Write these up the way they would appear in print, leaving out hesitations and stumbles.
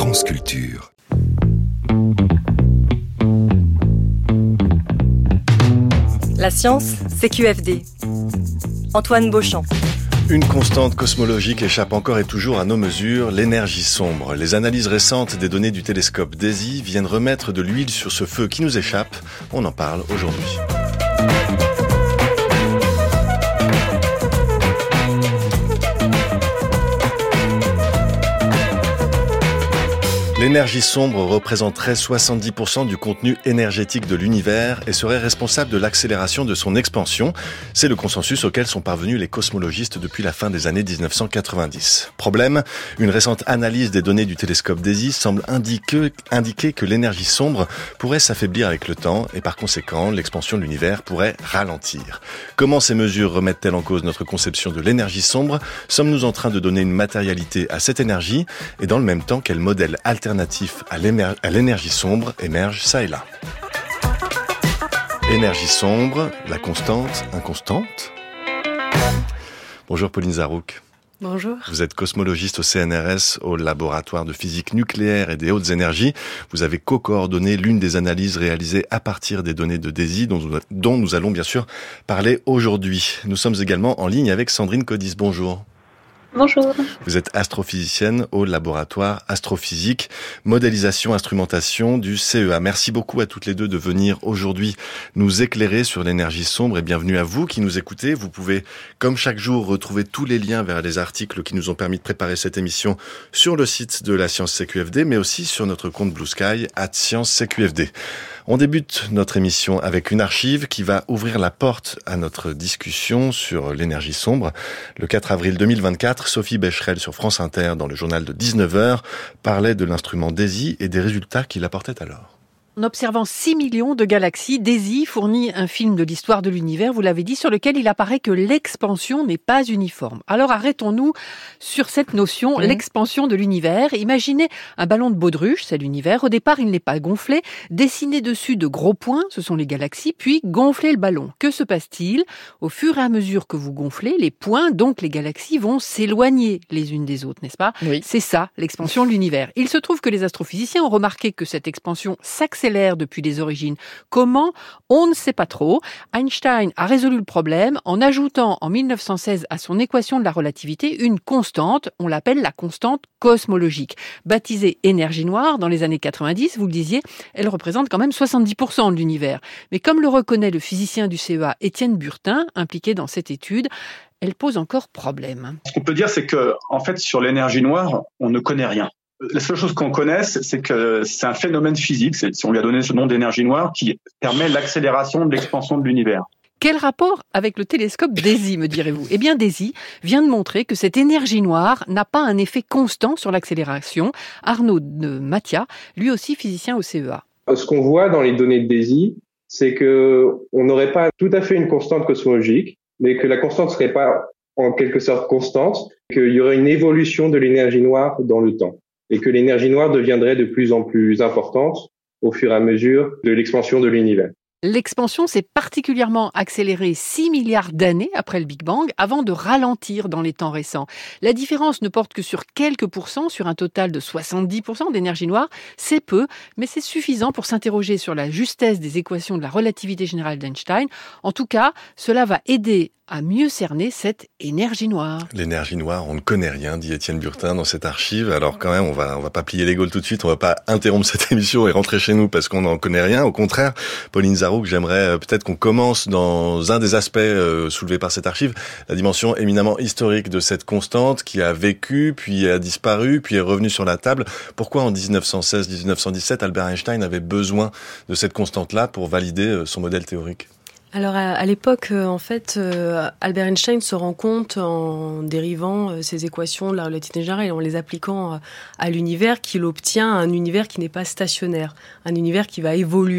France Culture. La science, c'est QFD. Antoine Beauchamp. Une constante cosmologique échappe encore et toujours à nos mesures, l'énergie sombre. Les analyses récentes des données du télescope DESI viennent remettre de l'huile sur ce feu qui nous échappe. On en parle aujourd'hui. L'énergie sombre représenterait 70% du contenu énergétique de l'univers et serait responsable de l'accélération de son expansion. C'est le consensus auquel sont parvenus les cosmologistes depuis la fin des années 1990. Problème, une récente analyse des données du télescope DESI semble indiquer que l'énergie sombre pourrait s'affaiblir avec le temps et par conséquent, l'expansion de l'univers pourrait ralentir. Comment ces mesures remettent-elles en cause notre conception de l'énergie sombre ? Sommes-nous en train de donner une matérialité à cette énergie et dans le même temps, quel modèle alternatif à l'énergie sombre émerge ça et là. Énergie sombre, la constante, inconstante. Bonjour Pauline Zarouk. Bonjour. Vous êtes cosmologiste au CNRS, au laboratoire de physique nucléaire et des hautes énergies. Vous avez co-coordonné l'une des analyses réalisées à partir des données de DESI, dont nous allons bien sûr parler aujourd'hui. Nous sommes également en ligne avec Sandrine Codis. Bonjour. Bonjour. Vous êtes astrophysicienne au laboratoire astrophysique, modélisation, instrumentation du CEA. Merci beaucoup à toutes les deux de venir aujourd'hui nous éclairer sur l'énergie sombre et bienvenue à vous qui nous écoutez. Vous pouvez, comme chaque jour, retrouver tous les liens vers les articles qui nous ont permis de préparer cette émission sur le site de la Science CQFD, mais aussi sur notre compte Blue Sky @ScienceCQFD. On débute notre émission avec une archive qui va ouvrir la porte à notre discussion sur l'énergie sombre. Le 4 avril 2024, Sophie Becherel sur France Inter, dans le journal de 19h, parlait de l'instrument DESI et des résultats qu'il apportait alors. En observant 6 millions de galaxies, DESI fournit un film de l'histoire de l'univers, vous l'avez dit, sur lequel il apparaît que l'expansion n'est pas uniforme. Alors arrêtons-nous sur cette notion, l'expansion de l'univers. Imaginez un ballon de baudruche, c'est l'univers. Au départ, il n'est pas gonflé. Dessinez dessus de gros points, ce sont les galaxies, puis gonflez le ballon. Que se passe-t-il ? Au fur et à mesure que vous gonflez, les points, donc les galaxies, vont s'éloigner les unes des autres, n'est-ce pas ? Oui. C'est ça, l'expansion de l'univers. Il se trouve que les astrophysiciens ont remarqué que cette expansion s'accélère depuis les origines. Comment ? On ne sait pas trop. Einstein a résolu le problème en ajoutant en 1916 à son équation de la relativité une constante, on l'appelle la constante cosmologique. Baptisée énergie noire dans les années 90, vous le disiez, elle représente quand même 70% de l'univers. Mais comme le reconnaît le physicien du CEA, Étienne Burtin, impliqué dans cette étude, elle pose encore problème. Ce qu'on peut dire, c'est que, en fait, sur l'énergie noire, on ne connaît rien. La seule chose qu'on connaisse, c'est que c'est un phénomène physique, on lui a donné ce nom d'énergie noire, qui permet l'accélération de l'expansion de l'univers. Quel rapport avec le télescope DESI, me direz-vous ? Eh bien, DESI vient de montrer que cette énergie noire n'a pas un effet constant sur l'accélération. Arnaud de Mathia, lui aussi physicien au CEA. Ce qu'on voit dans les données de DESI, c'est que on n'aurait pas tout à fait une constante cosmologique, mais que la constante serait pas en quelque sorte constante, qu'il y aurait une évolution de l'énergie noire dans le temps, et que l'énergie noire deviendrait de plus en plus importante au fur et à mesure de l'expansion de l'univers. L'expansion s'est particulièrement accélérée 6 milliards d'années après le Big Bang, avant de ralentir dans les temps récents. La différence ne porte que sur quelques pourcents, sur un total de 70% d'énergie noire. C'est peu, mais c'est suffisant pour s'interroger sur la justesse des équations de la relativité générale d'Einstein. En tout cas, cela va aider à mieux cerner cette énergie noire. L'énergie noire, on ne connaît rien, dit Étienne Burtin dans cette archive. Alors quand même, on va pas plier les gaules tout de suite, on va pas interrompre cette émission et rentrer chez nous parce qu'on n'en connaît rien. Au contraire, Pauline Zarouk, j'aimerais peut-être qu'on commence dans un des aspects soulevés par cette archive, la dimension éminemment historique de cette constante qui a vécu, puis a disparu, puis est revenue sur la table. Pourquoi en 1916-1917, Albert Einstein avait besoin de cette constante-là pour valider son modèle théorique ? Alors à l'époque, en fait, Albert Einstein se rend compte en dérivant ses équations de la relativité générale et en les appliquant à l'univers qu'il obtient un univers qui n'est pas stationnaire, un univers qui va évoluer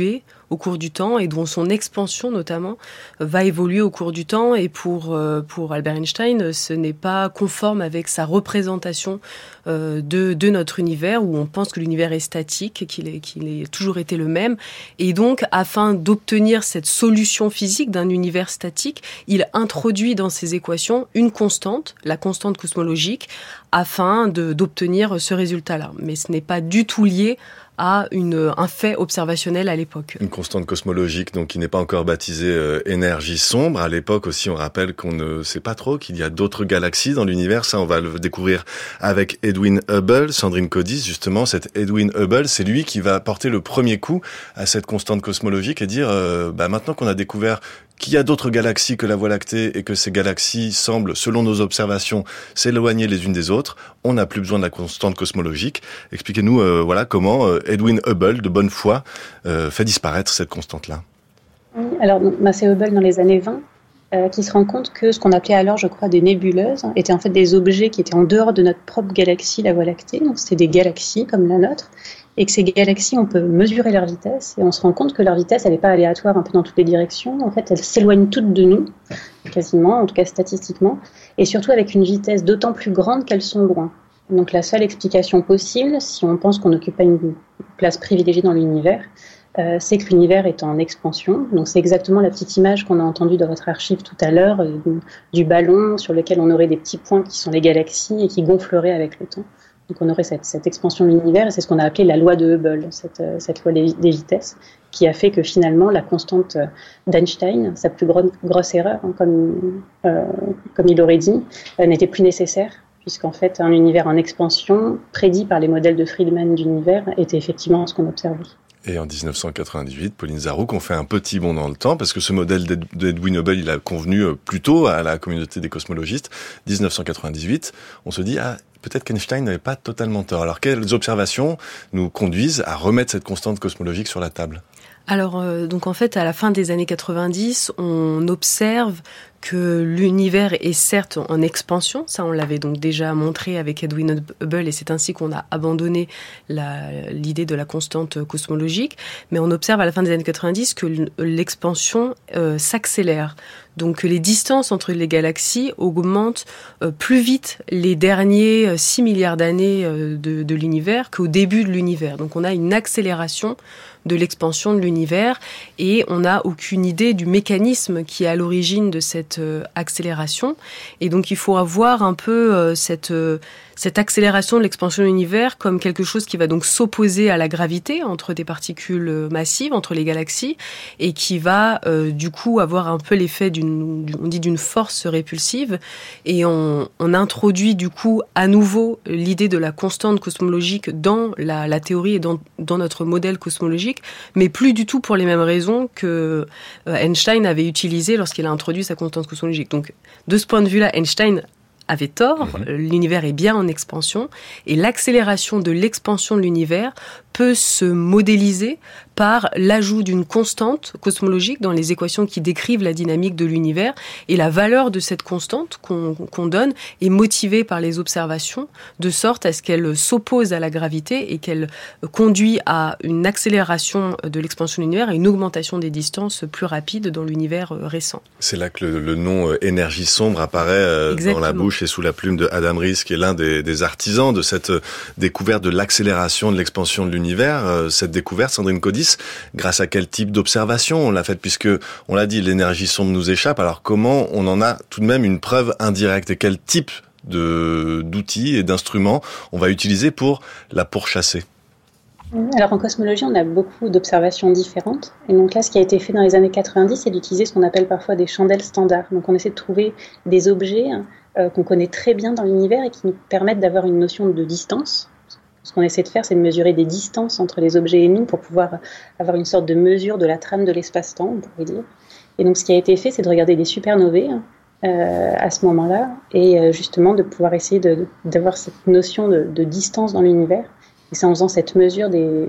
au cours du temps et dont son expansion notamment va évoluer au cours du temps. Et pour Albert Einstein, ce n'est pas conforme avec sa représentation de notre univers, où on pense que l'univers est statique, qu'il ait toujours été le même. Et donc, afin d'obtenir cette solution physique d'un univers statique, il introduit dans ses équations une constante, la constante cosmologique, afin d'obtenir ce résultat-là. Mais ce n'est pas du tout lié à un fait observationnel à l'époque. Une constante cosmologique, donc qui n'est pas encore baptisée énergie sombre. À l'époque aussi, on rappelle qu'on ne sait pas trop qu'il y a d'autres galaxies dans l'univers. Ça, on va le découvrir avec Edwin Hubble. Sandrine Codis, justement, cet Edwin Hubble, c'est lui qui va porter le premier coup à cette constante cosmologique et dire, maintenant qu'on a découvert qu'il y a d'autres galaxies que la Voie lactée et que ces galaxies semblent, selon nos observations, s'éloigner les unes des autres, on n'a plus besoin de la constante cosmologique. Expliquez-nous comment Edwin Hubble, de bonne foi, fait disparaître cette constante-là. Oui, alors c'est Hubble dans les années 20 qui se rend compte que ce qu'on appelait alors, je crois, des nébuleuses étaient en fait des objets qui étaient en dehors de notre propre galaxie, la Voie lactée. Donc c'était des galaxies comme la nôtre. Et que ces galaxies, on peut mesurer leur vitesse, et on se rend compte que leur vitesse, elle n'est pas aléatoire un peu dans toutes les directions. En fait, elles s'éloignent toutes de nous, quasiment, en tout cas statistiquement, et surtout avec une vitesse d'autant plus grande qu'elles sont loin. Donc la seule explication possible, si on pense qu'on n'occupe pas une place privilégiée dans l'univers, c'est que l'univers est en expansion. Donc c'est exactement la petite image qu'on a entendue dans votre archive tout à l'heure, du ballon sur lequel on aurait des petits points qui sont les galaxies et qui gonfleraient avec le temps. Donc on aurait cette expansion de l'univers, et c'est ce qu'on a appelé la loi de Hubble, cette loi des vitesses, qui a fait que finalement la constante d'Einstein, sa plus grosse erreur, comme il aurait dit, n'était plus nécessaire, puisqu'en fait un univers en expansion, prédit par les modèles de Friedman d'univers, était effectivement ce qu'on observait. Et en 1998, Pauline Zarouk, on fait un petit bond dans le temps, parce que ce modèle d'Edwin Hubble, il a convenu plutôt à la communauté des cosmologistes. 1998, on se dit, peut-être qu'Einstein n'avait pas totalement tort. Alors, quelles observations nous conduisent à remettre cette constante cosmologique sur la table ? Alors, donc en fait, à la fin des années 90, on observe que l'univers est certes en expansion, ça on l'avait donc déjà montré avec Edwin Hubble, et c'est ainsi qu'on a abandonné l'idée de la constante cosmologique, mais on observe à la fin des années 90 que l'expansion s'accélère. Donc les distances entre les galaxies augmentent plus vite les derniers 6 milliards d'années de l'univers qu'au début de l'univers. Donc on a une accélération de l'expansion de l'univers, et on n'a aucune idée du mécanisme qui est à l'origine de cette accélération. Et donc il faut avoir un peu cette accélération de l'expansion de l'univers comme quelque chose qui va donc s'opposer à la gravité entre des particules massives, entre les galaxies, et qui va du coup avoir un peu l'effet d'une force répulsive. Et on introduit du coup à nouveau l'idée de la constante cosmologique dans la théorie et dans notre modèle cosmologique, mais plus du tout pour les mêmes raisons que Einstein avait utilisé lorsqu'il a introduit sa constante cosmologique. Donc de ce point de vue-là, Einstein avait tort, l'univers est bien en expansion, et l'accélération de l'expansion de l'univers peut se modéliser par l'ajout d'une constante cosmologique dans les équations qui décrivent la dynamique de l'univers, et la valeur de cette constante qu'on donne est motivée par les observations, de sorte à ce qu'elle s'oppose à la gravité et qu'elle conduit à une accélération de l'expansion de l'univers et une augmentation des distances plus rapides dans l'univers récent. C'est là que le nom énergie sombre apparaît dans la bouche et sous la plume de Adam Riess, qui est l'un des artisans de cette découverte de l'accélération de l'expansion de l'univers. Cette découverte, Sandrine Codis, grâce à quel type d'observation on l'a faite, puisque on l'a dit, l'énergie sombre nous échappe. Alors comment on en a tout de même une preuve indirecte, et quel type d'outils et d'instruments on va utiliser pour la pourchasser? Alors en cosmologie, on a beaucoup d'observations différentes. Et donc là, ce qui a été fait dans les années 90, c'est d'utiliser ce qu'on appelle parfois des chandelles standards. Donc on essaie de trouver des objets qu'on connaît très bien dans l'univers et qui nous permettent d'avoir une notion de distance. Ce qu'on essaie de faire, c'est de mesurer des distances entre les objets et nous pour pouvoir avoir une sorte de mesure de la trame de l'espace-temps, on pourrait dire. Et donc ce qui a été fait, c'est de regarder des supernovae à ce moment-là, et justement de pouvoir essayer d'avoir cette notion de distance dans l'univers. Et c'est en faisant cette mesure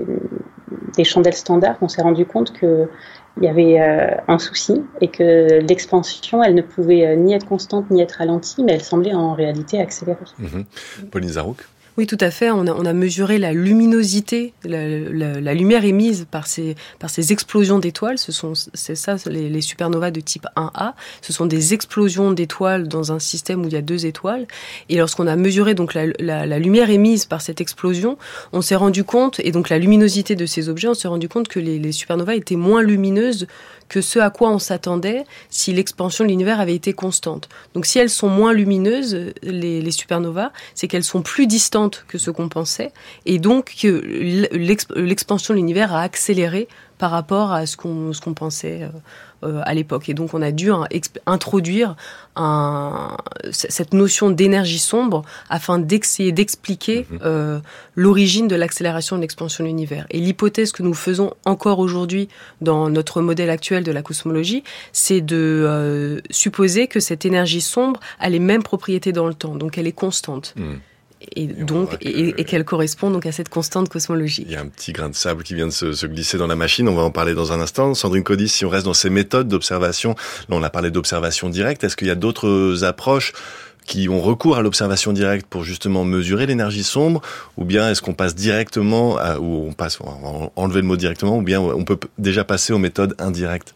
des chandelles standards qu'on s'est rendu compte qu'il y avait un souci, et que l'expansion, elle ne pouvait ni être constante ni être ralentie, mais elle semblait en réalité accélérer. Pauline Zarouk. Oui, tout à fait. On a mesuré la luminosité, la lumière émise par ces explosions d'étoiles. C'est ça, les supernovas de type 1A. Ce sont des explosions d'étoiles dans un système où il y a 2 étoiles. Et lorsqu'on a mesuré donc la lumière émise par cette explosion, on s'est rendu compte, et donc la luminosité de ces objets, on s'est rendu compte que les supernovas étaient moins lumineuses que ce à quoi on s'attendait si l'expansion de l'univers avait été constante. Donc si elles sont moins lumineuses, les supernovas, c'est qu'elles sont plus distantes que ce qu'on pensait, et donc que l'expansion de l'univers a accéléré par rapport à ce qu'on pensait à l'époque. Et donc on a dû introduire cette notion d'énergie sombre afin d'essayer d'expliquer l'origine de l'accélération de l'expansion de l'univers. Et l'hypothèse que nous faisons encore aujourd'hui dans notre modèle actuel de la cosmologie, c'est de supposer que cette énergie sombre a les mêmes propriétés dans le temps, donc elle est constante. Et qu'elle correspond donc à cette constante cosmologique. Il y a un petit grain de sable qui vient de se glisser dans la machine. On va en parler dans un instant. Sandrine Codis, si on reste dans ces méthodes d'observation, là on a parlé d'observation directe. Est-ce qu'il y a d'autres approches qui ont recours à l'observation directe pour justement mesurer l'énergie sombre, ou bien est-ce qu'on passe directement on va enlever le mot directement, ou bien on peut déjà passer aux méthodes indirectes?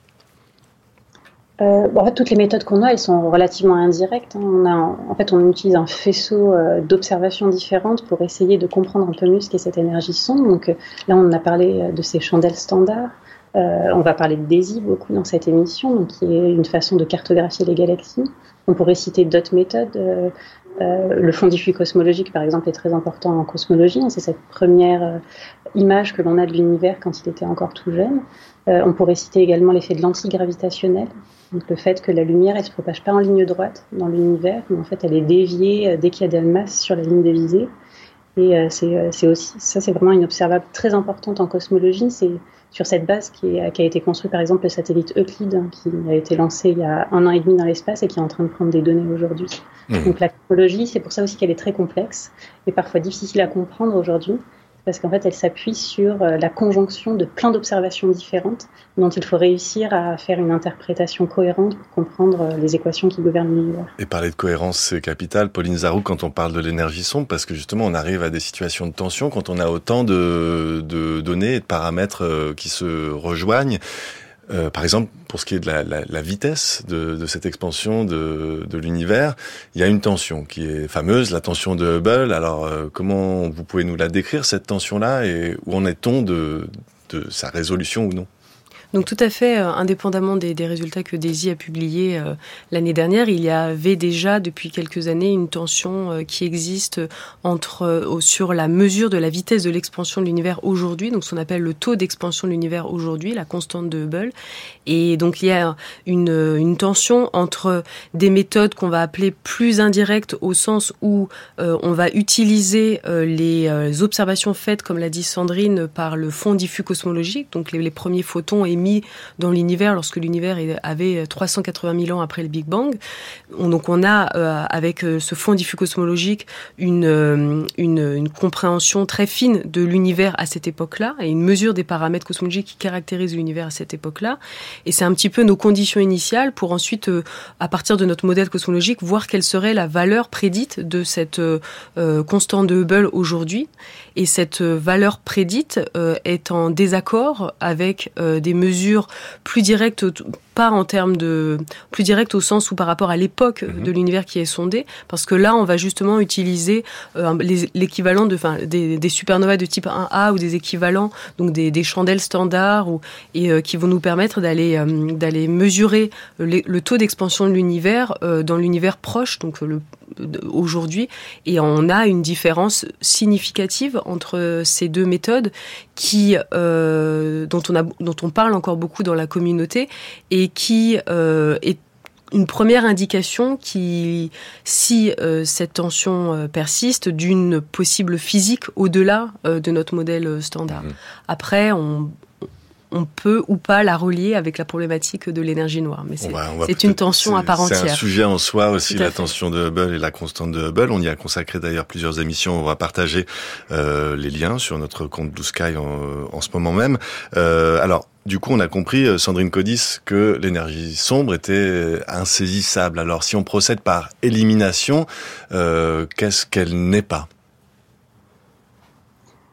En fait, toutes les méthodes qu'on a, elles sont relativement indirectes. On utilise un faisceau d'observations différentes pour essayer de comprendre un peu mieux ce qu'est cette énergie sombre. Donc là, on a parlé de ces chandelles standards. On va parler de DESI beaucoup dans cette émission, donc qui est une façon de cartographier les galaxies. On pourrait citer d'autres méthodes. Le fond diffus cosmologique, par exemple, est très important en cosmologie. C'est cette première image que l'on a de l'univers quand il était encore tout jeune. On pourrait citer également l'effet de l'antigravitationnel, donc le fait que la lumière, elle se propage pas en ligne droite dans l'univers, mais en fait, elle est déviée dès qu'il y a de la masse sur la ligne de visée. Et c'est aussi, ça, c'est vraiment une observable très importante en cosmologie. C'est sur cette base qui a été construit, par exemple, le satellite Euclide, qui a été lancé il y a 1 an et demi dans l'espace et qui est en train de prendre des données aujourd'hui. Donc la cosmologie, c'est pour ça aussi qu'elle est très complexe et parfois difficile à comprendre aujourd'hui, parce qu'en fait, elle s'appuie sur la conjonction de plein d'observations différentes dont il faut réussir à faire une interprétation cohérente pour comprendre les équations qui gouvernent l'univers. Et parler de cohérence, c'est capital, Pauline Zarouk, quand on parle de l'énergie sombre, parce que justement, on arrive à des situations de tension quand on a autant de données et de paramètres qui se rejoignent. Par exemple, pour ce qui est de la vitesse de cette expansion de l'univers, il y a une tension qui est fameuse, la tension de Hubble. Alors, comment vous pouvez nous la décrire, cette tension-là, et où en est-on de sa résolution ou non ? Donc tout à fait, indépendamment des résultats que DESI a publiés l'année dernière, il y avait déjà depuis quelques années une tension qui existe sur la mesure de la vitesse de l'expansion de l'univers aujourd'hui, donc ce qu'on appelle le taux d'expansion de l'univers aujourd'hui, la constante de Hubble. Et donc il y a une tension entre des méthodes qu'on va appeler plus indirectes au sens où on va utiliser les observations faites, comme l'a dit Sandrine, par le fond diffus cosmologique, donc les premiers photons émis dans l'univers lorsque l'univers avait 380 000 ans après le Big Bang. Donc on a avec ce fond diffus cosmologique une compréhension très fine de l'univers à cette époque-là et une mesure des paramètres cosmologiques qui caractérisent l'univers à cette époque-là. Et c'est un petit peu nos conditions initiales pour ensuite, à partir de notre modèle cosmologique, voir quelle serait la valeur prédite de cette constante de Hubble aujourd'hui. Et cette valeur prédite est en désaccord avec des mesures plus directes, pas en termes de plus directes au sens où par rapport à l'époque de l'univers qui est sondé, parce que là on va justement utiliser l'équivalent des supernovas de type 1A ou des équivalents, donc des chandelles standards qui vont nous permettre d'aller mesurer le taux d'expansion de l'univers dans l'univers proche, donc aujourd'hui, et on a une différence significative entre ces deux méthodes dont on parle encore beaucoup dans la communauté et qui est une première indication qui, si cette tension persiste, d'une possible physique au-delà de notre modèle standard. Après, on peut ou pas la relier avec la problématique de l'énergie noire. Mais c'est une tension à part entière. C'est un sujet en soi aussi, la tension de Hubble et la constante de Hubble. On y a consacré d'ailleurs plusieurs émissions. On va partager les liens sur notre compte Blue Sky en ce moment même. Alors, du coup, on a compris, Sandrine Codis, que l'énergie sombre était insaisissable. Alors, si on procède par élimination, qu'est-ce qu'elle n'est pas ?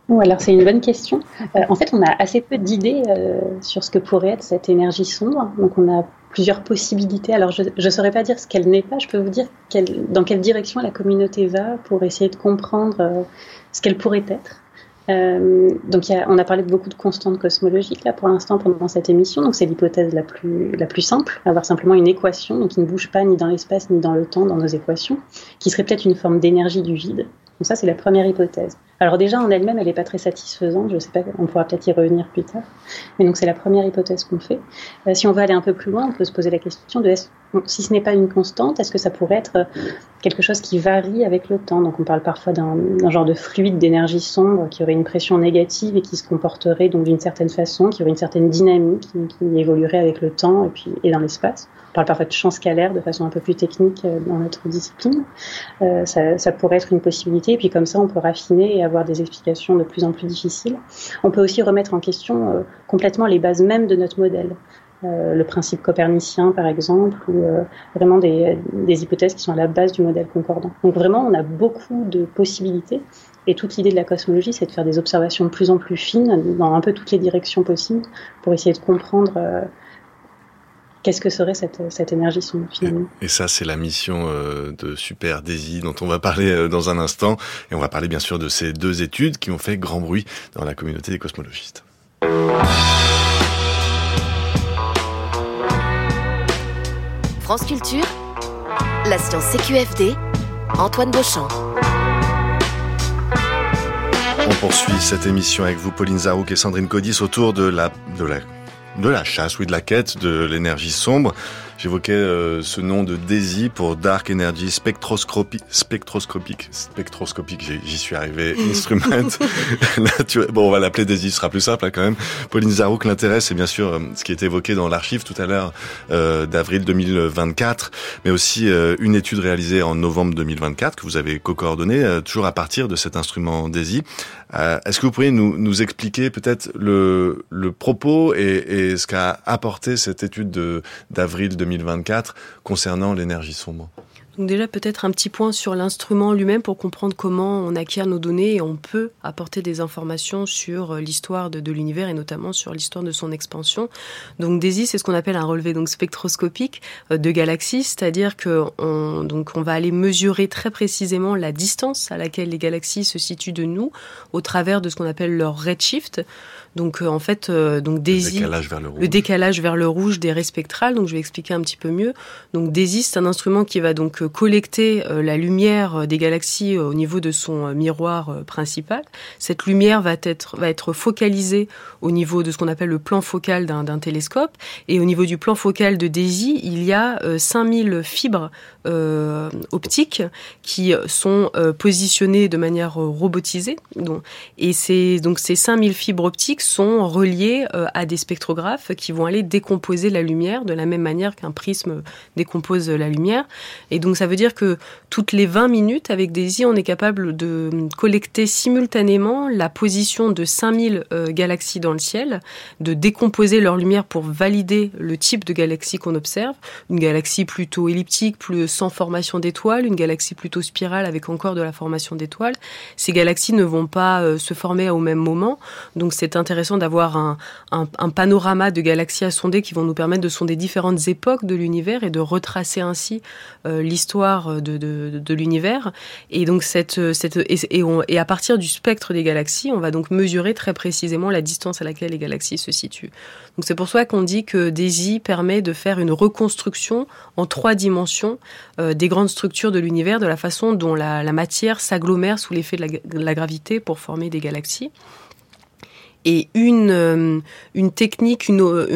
Alors c'est une bonne question. En fait, on a assez peu d'idées sur ce que pourrait être cette énergie sombre. Donc on a plusieurs possibilités. Alors je ne saurais pas dire ce qu'elle n'est pas. Je peux vous dire dans quelle direction la communauté va pour essayer de comprendre ce qu'elle pourrait être. Donc on a parlé de beaucoup de constantes cosmologiques là pour l'instant pendant cette émission. Donc c'est l'hypothèse la plus simple, avoir simplement une équation donc qui ne bouge pas ni dans l'espace ni dans le temps dans nos équations, qui serait peut-être une forme d'énergie du vide. Donc ça c'est la première hypothèse. Alors déjà en elle-même elle n'est pas très satisfaisante. Je sais pas, on pourra peut-être y revenir plus tard. Mais donc c'est la première hypothèse qu'on fait. Si on veut aller un peu plus loin, on peut se poser la question de si ce n'est pas une constante, est-ce que ça pourrait être quelque chose qui varie avec le temps? Donc on parle parfois d'un genre de fluide d'énergie sombre qui aurait une pression négative et qui se comporterait donc d'une certaine façon, qui aurait une certaine dynamique, qui évoluerait avec le temps et dans l'espace. On parle parfois de champ scalaire de façon un peu plus technique dans notre discipline. Ça pourrait être une possibilité, et puis comme ça on peut raffiner et avoir des explications de plus en plus difficiles. On peut aussi remettre en question complètement les bases mêmes de notre modèle. Le principe copernicien par exemple, ou vraiment des hypothèses qui sont à la base du modèle concordant. Donc vraiment on a beaucoup de possibilités, et toute l'idée de la cosmologie c'est de faire des observations de plus en plus fines dans un peu toutes les directions possibles pour essayer de comprendre qu'est-ce que serait cette énergie sombre finalement. Et ça c'est la mission de Super DESY dont on va parler dans un instant, et on va parler bien sûr de ces deux études qui ont fait grand bruit dans la communauté des cosmologistes. France Culture, la science CQFD, Antoine Beauchamp. On poursuit cette émission avec vous, Pauline Zarouk et Sandrine Codis, autour de la chasse, de la quête de l'énergie sombre. J'évoquais ce nom de DESY pour Dark Energy Spectroscopic, j'y suis arrivé, Instrument. Là, bon, on va l'appeler DESY, ce sera plus simple quand même. Pauline Zarouk, l'intérêt, c'est bien sûr ce qui est évoqué dans l'archive tout à l'heure d'avril 2024, mais aussi une étude réalisée en novembre 2024 que vous avez co-coordonnée, toujours à partir de cet instrument DESY. Est-ce que vous pourriez nous expliquer peut-être le propos et ce qu'a apporté cette étude d'avril 2024 concernant l'énergie sombre? Donc déjà peut-être un petit point sur l'instrument lui-même pour comprendre comment on acquiert nos données et on peut apporter des informations sur l'histoire de l'univers et notamment sur l'histoire de son expansion. Donc DESY, c'est ce qu'on appelle un relevé donc spectroscopique de galaxies, c'est-à-dire que on va aller mesurer très précisément la distance à laquelle les galaxies se situent de nous au travers de ce qu'on appelle leur redshift. Donc en fait, DESY, le décalage vers le rouge des raies spectrales. Donc je vais expliquer un petit peu mieux. Donc DESY, c'est un instrument qui va donc collecter la lumière des galaxies au niveau de son miroir principal. Cette lumière va être focalisée au niveau de ce qu'on appelle le plan focal d'un télescope. Et au niveau du plan focal de DESY, il y a 5000 fibres optiques qui sont positionnées de manière robotisée. Et ces 5000 fibres optiques sont reliées à des spectrographes qui vont aller décomposer la lumière de la même manière qu'un prisme décompose la lumière. Et donc ça veut dire que toutes les 20 minutes, avec DESY, on est capable de collecter simultanément la position de 5000 galaxies dans le ciel, de décomposer leur lumière pour valider le type de galaxie qu'on observe. Une galaxie plutôt elliptique, plus sans formation d'étoiles, une galaxie plutôt spirale avec encore de la formation d'étoiles. Ces galaxies ne vont pas se former au même moment, donc c'est intéressant d'avoir un panorama de galaxies à sonder qui vont nous permettre de sonder différentes époques de l'univers et de retracer ainsi l'histoire de l'univers. Et donc et à partir du spectre des galaxies, on va donc mesurer très précisément la distance à laquelle les galaxies se situent. Donc c'est pour ça qu'on dit que DESY permet de faire une reconstruction en 3 dimensions des grandes structures de l'univers, de la façon dont la matière s'agglomère sous l'effet de la gravité pour former des galaxies. Et une technique,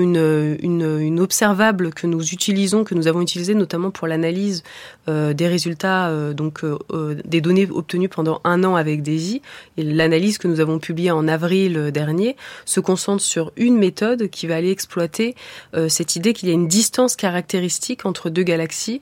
une observable que nous utilisons, que nous avons utilisée notamment pour l'analyse des résultats, des données obtenues pendant 1 an avec DESY, et l'analyse que nous avons publiée en avril dernier se concentre sur une méthode qui va aller exploiter cette idée qu'il y a une distance caractéristique entre 2 galaxies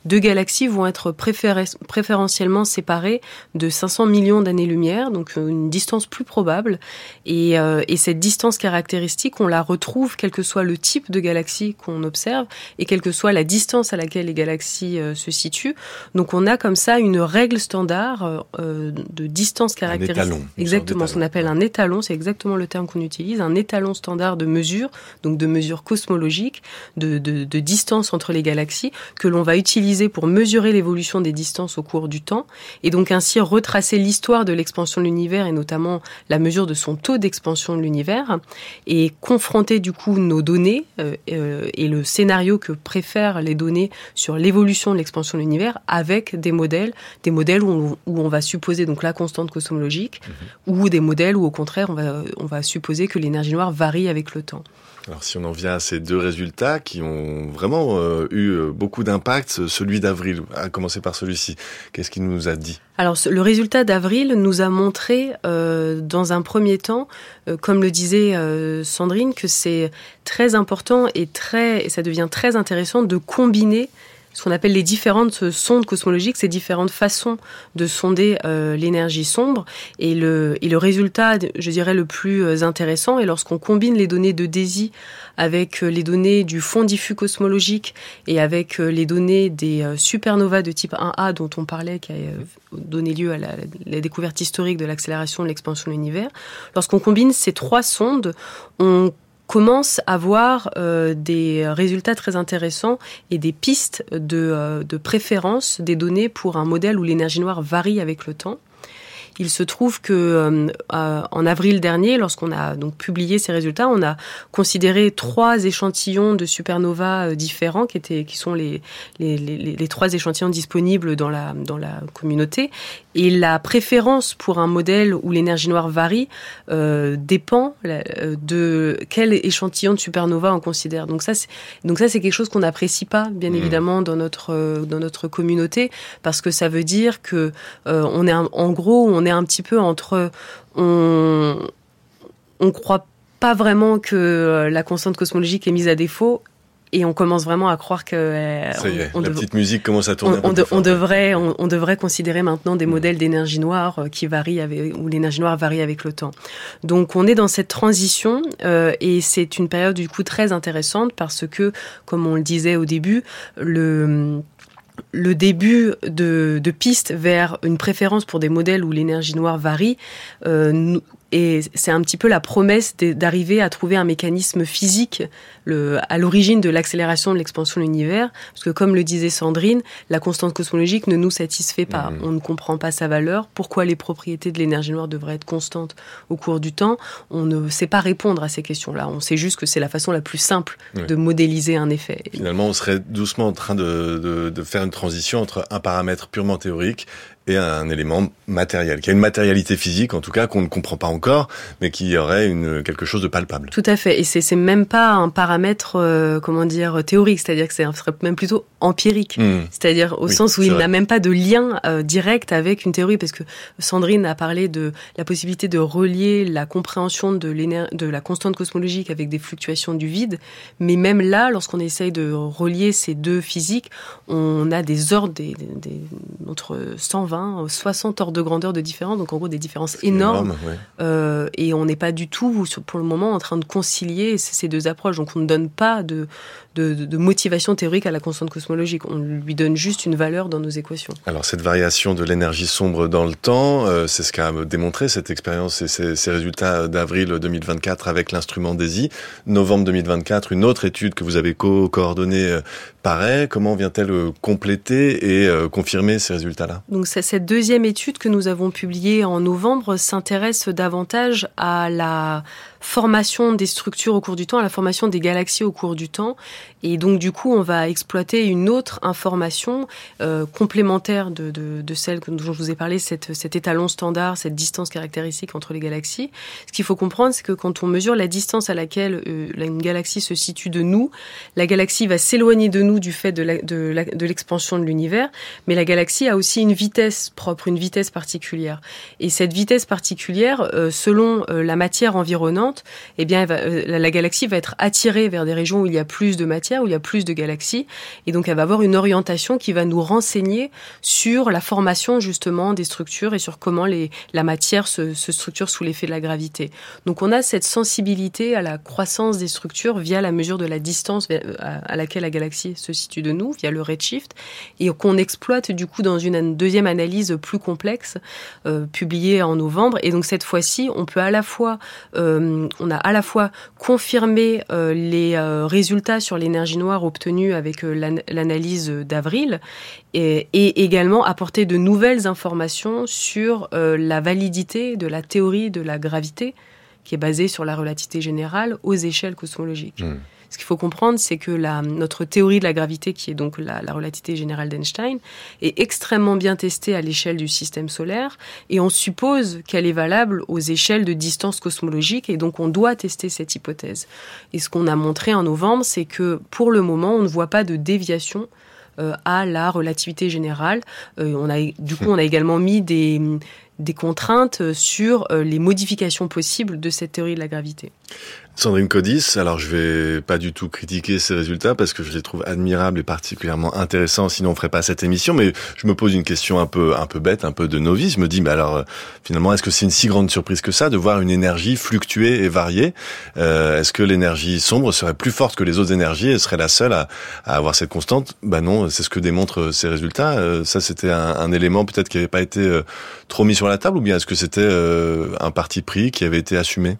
deux galaxies vont être préférentiellement séparées de 500 millions d'années-lumière, donc une distance plus probable. Et cette distance caractéristique, on la retrouve quel que soit le type de galaxie qu'on observe et quelle que soit la distance à laquelle les galaxies se situent. Donc on a comme ça une règle standard de distance caractéristique. Un étalon. Exactement, ce qu'on appelle un étalon, c'est exactement le terme qu'on utilise, un étalon standard de mesure, donc de mesure cosmologique, de distance entre les galaxies, que l'on va utiliser pour mesurer l'évolution des distances au cours du temps, et donc ainsi retracer l'histoire de l'expansion de l'univers, et notamment la mesure de son taux d'expansion de l'univers, et confronter du coup nos données et le scénario que préfèrent les données sur l'évolution de l'expansion de l'univers avec des modèles où on va supposer donc la constante cosmologique, ou des modèles où au contraire on va supposer que l'énergie noire varie avec le temps. Alors si on en vient à ces deux résultats qui ont vraiment eu beaucoup d'impact, celui d'avril, à commencer par celui-ci, qu'est-ce qu'il nous a dit ? Alors le résultat d'avril nous a montré dans un premier temps, comme le disait Sandrine, que c'est très important et ça devient très intéressant de combiner ce qu'on appelle les différentes sondes cosmologiques, ces différentes façons de sonder l'énergie sombre. Et le résultat, je dirais, le plus intéressant est lorsqu'on combine les données de DESI avec les données du fond diffus cosmologique et avec les données des supernovas de type 1A dont on parlait, qui a donné lieu à la découverte historique de l'accélération de l'expansion de l'univers. Lorsqu'on combine ces trois sondes, on commence à voir des résultats très intéressants et des pistes de préférence des données pour un modèle où l'énergie noire varie avec le temps. Il se trouve que en avril dernier, lorsqu'on a donc publié ces résultats, on a considéré 3 échantillons de supernovas différents qui sont les 3 échantillons disponibles dans la communauté. Et la préférence pour un modèle où l'énergie noire varie dépend de quel échantillon de supernova on considère. Donc ça c'est quelque chose qu'on n'apprécie pas, bien évidemment, dans notre communauté, parce que ça veut dire que on est un petit peu entre on croit pas vraiment que la constante cosmologique est mise à défaut, et on commence vraiment à croire que ça y est, la petite musique commence à tourner. On devrait considérer maintenant des modèles d'énergie noire qui varient où l'énergie noire varie avec le temps. Donc on est dans cette transition et c'est une période du coup très intéressante parce que, comme on le disait au début, le début de piste vers une préférence pour des modèles où l'énergie noire varie, et c'est un petit peu la promesse d'arriver à trouver un mécanisme physique à l'origine de l'accélération de l'expansion de l'univers. Parce que, comme le disait Sandrine, la constante cosmologique ne nous satisfait pas. On ne comprend pas sa valeur. Pourquoi les propriétés de l'énergie noire devraient être constantes au cours du temps ? On ne sait pas répondre à ces questions-là. On sait juste que c'est la façon la plus simple de modéliser un effet. Finalement, on serait doucement en train de faire une transition entre un paramètre purement théorique et un élément matériel, qui a une matérialité physique, en tout cas, qu'on ne comprend pas encore, mais qui aurait quelque chose de palpable. Tout à fait. Et c'est même pas un paramètre, théorique. C'est-à-dire que ce serait même plutôt empirique. C'est-à-dire au sens où il n'a même pas de lien direct avec une théorie, parce que Sandrine a parlé de la possibilité de relier la compréhension de la constante cosmologique avec des fluctuations du vide. Mais même là, lorsqu'on essaye de relier ces deux physiques, on a des ordres, entre 120 60 ordres de grandeur de différence, donc en gros des différences énormes. Et on n'est pas du tout, pour le moment, en train de concilier ces deux approches. Donc on ne donne pas de motivation théorique à la constante cosmologique. On lui donne juste une valeur dans nos équations. Alors cette variation de l'énergie sombre dans le temps, c'est ce qu'a démontré cette expérience et ces résultats d'avril 2024 avec l'instrument DESI. Novembre 2024, une autre étude que vous avez coordonnée paraît. Comment vient-elle compléter et confirmer ces résultats-là ? Donc cette deuxième étude que nous avons publiée en novembre s'intéresse davantage à la formation des structures au cours du temps, à la formation des galaxies au cours du temps. Et donc, du coup, on va exploiter une autre information complémentaire de celle dont je vous ai parlé, cet étalon standard, cette distance caractéristique entre les galaxies. Ce qu'il faut comprendre, c'est que quand on mesure la distance à laquelle une galaxie se situe de nous, la galaxie va s'éloigner de nous du fait de l'expansion de l'univers, mais la galaxie a aussi une vitesse propre, une vitesse particulière. Et cette vitesse particulière, selon la matière environnante, constante, eh bien, la galaxie va être attirée vers des régions où il y a plus de matière, où il y a plus de galaxies, et donc elle va avoir une orientation qui va nous renseigner sur la formation justement des structures et sur comment la matière se structure sous l'effet de la gravité. Donc on a cette sensibilité à la croissance des structures via la mesure de la distance à laquelle la galaxie se situe de nous, via le redshift, et qu'on exploite du coup dans une deuxième analyse plus complexe, publiée en novembre. Et donc cette fois-ci, on a à la fois confirmé les résultats sur l'énergie noire obtenus avec l'analyse d'avril, et également apporter de nouvelles informations sur la validité de la théorie de la gravité, qui est basée sur la relativité générale aux échelles cosmologiques. Ce qu'il faut comprendre, c'est que notre théorie de la gravité, qui est donc la relativité générale d'Einstein, est extrêmement bien testée à l'échelle du système solaire, et on suppose qu'elle est valable aux échelles de distance cosmologique, et donc on doit tester cette hypothèse. Et ce qu'on a montré en novembre, c'est que pour le moment, on ne voit pas de déviation à la relativité générale. On a également mis des contraintes sur les modifications possibles de cette théorie de la gravité. Sandrine Codis, alors je vais pas du tout critiquer ces résultats parce que je les trouve admirables et particulièrement intéressants, sinon on ferait pas cette émission, mais je me pose une question un peu bête, un peu de novice. Je me dis, mais alors finalement, est-ce que c'est une si grande surprise que ça de voir une énergie fluctuer et varier? Est-ce que l'énergie sombre serait plus forte que les autres énergies et serait la seule à avoir cette constante? Bah non, c'est ce que démontrent ces résultats. Ça, c'était un élément peut-être qui n'avait pas été trop mis sur la table, ou bien est-ce que c'était un parti pris qui avait été assumé?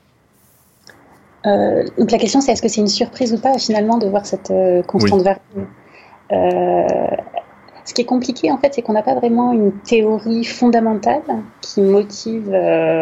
Donc la question, c'est est-ce que c'est une surprise ou pas finalement de voir cette constante variable. Ce qui est compliqué en fait, c'est qu'on n'a pas vraiment une théorie fondamentale qui motive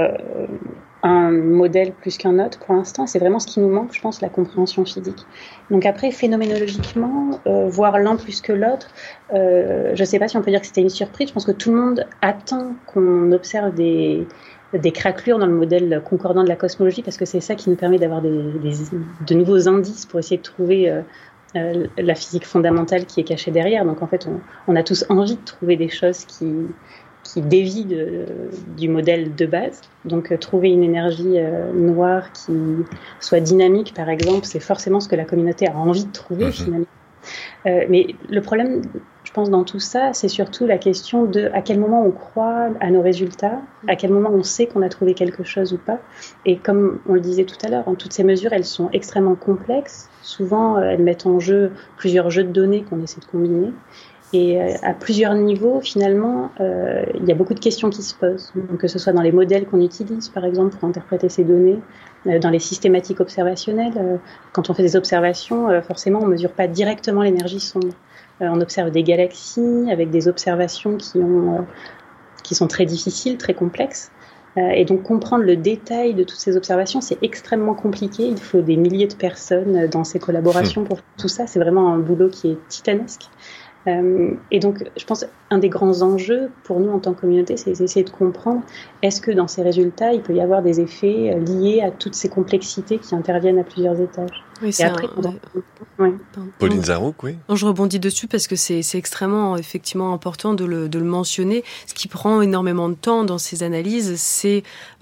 un modèle plus qu'un autre pour l'instant. C'est vraiment ce qui nous manque, je pense, la compréhension physique. Donc après, phénoménologiquement, voir l'un plus que l'autre, je ne sais pas si on peut dire que c'était une surprise. Je pense que tout le monde attend qu'on observe des craquelures dans le modèle concordant de la cosmologie, parce que c'est ça qui nous permet d'avoir de nouveaux indices pour essayer de trouver la physique fondamentale qui est cachée derrière. Donc en fait, on a tous envie de trouver des choses qui dévient du modèle de base. Donc trouver une énergie noire qui soit dynamique, par exemple, c'est forcément ce que la communauté a envie de trouver finalement. Mais le problème, je pense, dans tout ça, c'est surtout la question de à quel moment on croit à nos résultats, à quel moment on sait qu'on a trouvé quelque chose ou pas. Et comme on le disait tout à l'heure, toutes ces mesures, elles sont extrêmement complexes. Souvent, elles mettent en jeu plusieurs jeux de données qu'on essaie de combiner. Et à plusieurs niveaux, finalement, il y a beaucoup de questions qui se posent. Donc, que ce soit dans les modèles qu'on utilise, par exemple, pour interpréter ces données, dans les systématiques observationnelles. Quand on fait des observations, forcément, on ne mesure pas directement l'énergie sombre. On observe des galaxies avec des observations qui sont très difficiles, très complexes. Et donc, comprendre le détail de toutes ces observations, c'est extrêmement compliqué. Il faut des milliers de personnes dans ces collaborations pour tout ça. C'est vraiment un boulot qui est titanesque. Et donc, je pense un des grands enjeux pour nous en tant que communauté, c'est d'essayer de comprendre est-ce que dans ces résultats, il peut y avoir des effets liés à toutes ces complexités qui interviennent à plusieurs étages. Oui, c'est après, Pauline Zarouk, oui. Je rebondis dessus parce que c'est extrêmement effectivement important de le mentionner. Ce qui prend énormément de temps dans ces analyses, c'est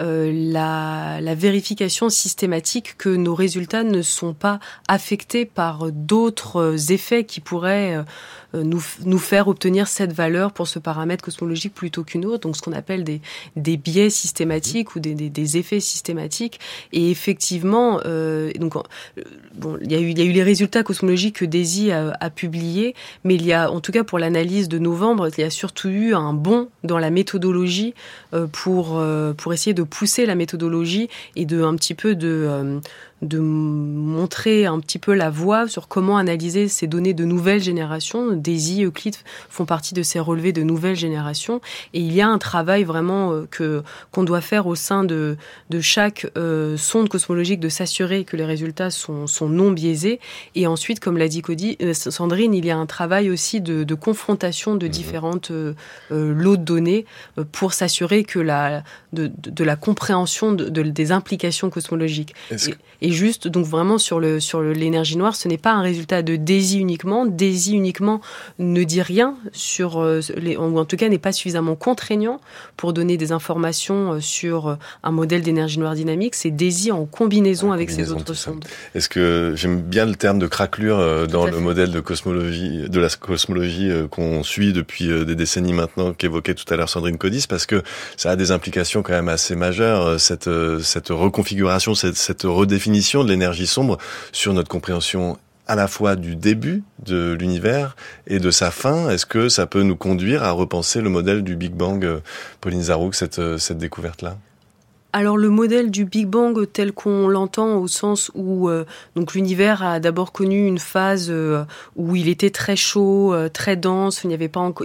la vérification systématique que nos résultats ne sont pas affectés par d'autres effets qui pourraient nous faire obtenir cette valeur pour ce paramètre cosmologique plutôt qu'une autre, donc ce qu'on appelle des biais systématiques ou des effets systématiques. Et effectivement, il y a eu les résultats cosmologiques que DESY a publiés, mais il y a, en tout cas pour l'analyse de novembre, il y a surtout eu un bond dans la méthodologie pour essayer de pousser la méthodologie et de montrer un petit peu la voie sur comment analyser ces données de nouvelle génération. DESY, Euclide font partie de ces relevés de nouvelle génération, et il y a un travail vraiment qu'on doit faire au sein de chaque sonde cosmologique, de s'assurer que les résultats sont non biaisés. Et ensuite, comme l'a dit Sandrine, il y a un travail aussi de confrontation de différentes lots de données pour s'assurer que de la compréhension des implications cosmologiques. Et juste, donc vraiment sur l'énergie noire, ce n'est pas un résultat de DESI uniquement. DESI uniquement ne dit rien sur, ou en tout cas n'est pas suffisamment contraignant pour donner des informations sur un modèle d'énergie noire dynamique. C'est DESI en combinaison avec ces autres sondes. Est-ce que j'aime bien le terme de craquelure dans le modèle de cosmologie, de la cosmologie qu'on suit depuis des décennies maintenant, qu'évoquait tout à l'heure Sandrine Codis, parce que ça a des implications quand même assez majeures, cette reconfiguration, cette redéfinition de l'énergie sombre sur notre compréhension à la fois du début de l'univers et de sa fin. Est-ce que ça peut nous conduire à repenser le modèle du Big Bang, Pauline Zarouk, cette découverte-là ? Alors le modèle du Big Bang tel qu'on l'entend au sens où donc l'univers a d'abord connu une phase où il était très chaud, très dense, il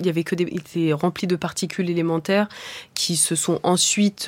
était rempli de particules élémentaires qui ont ensuite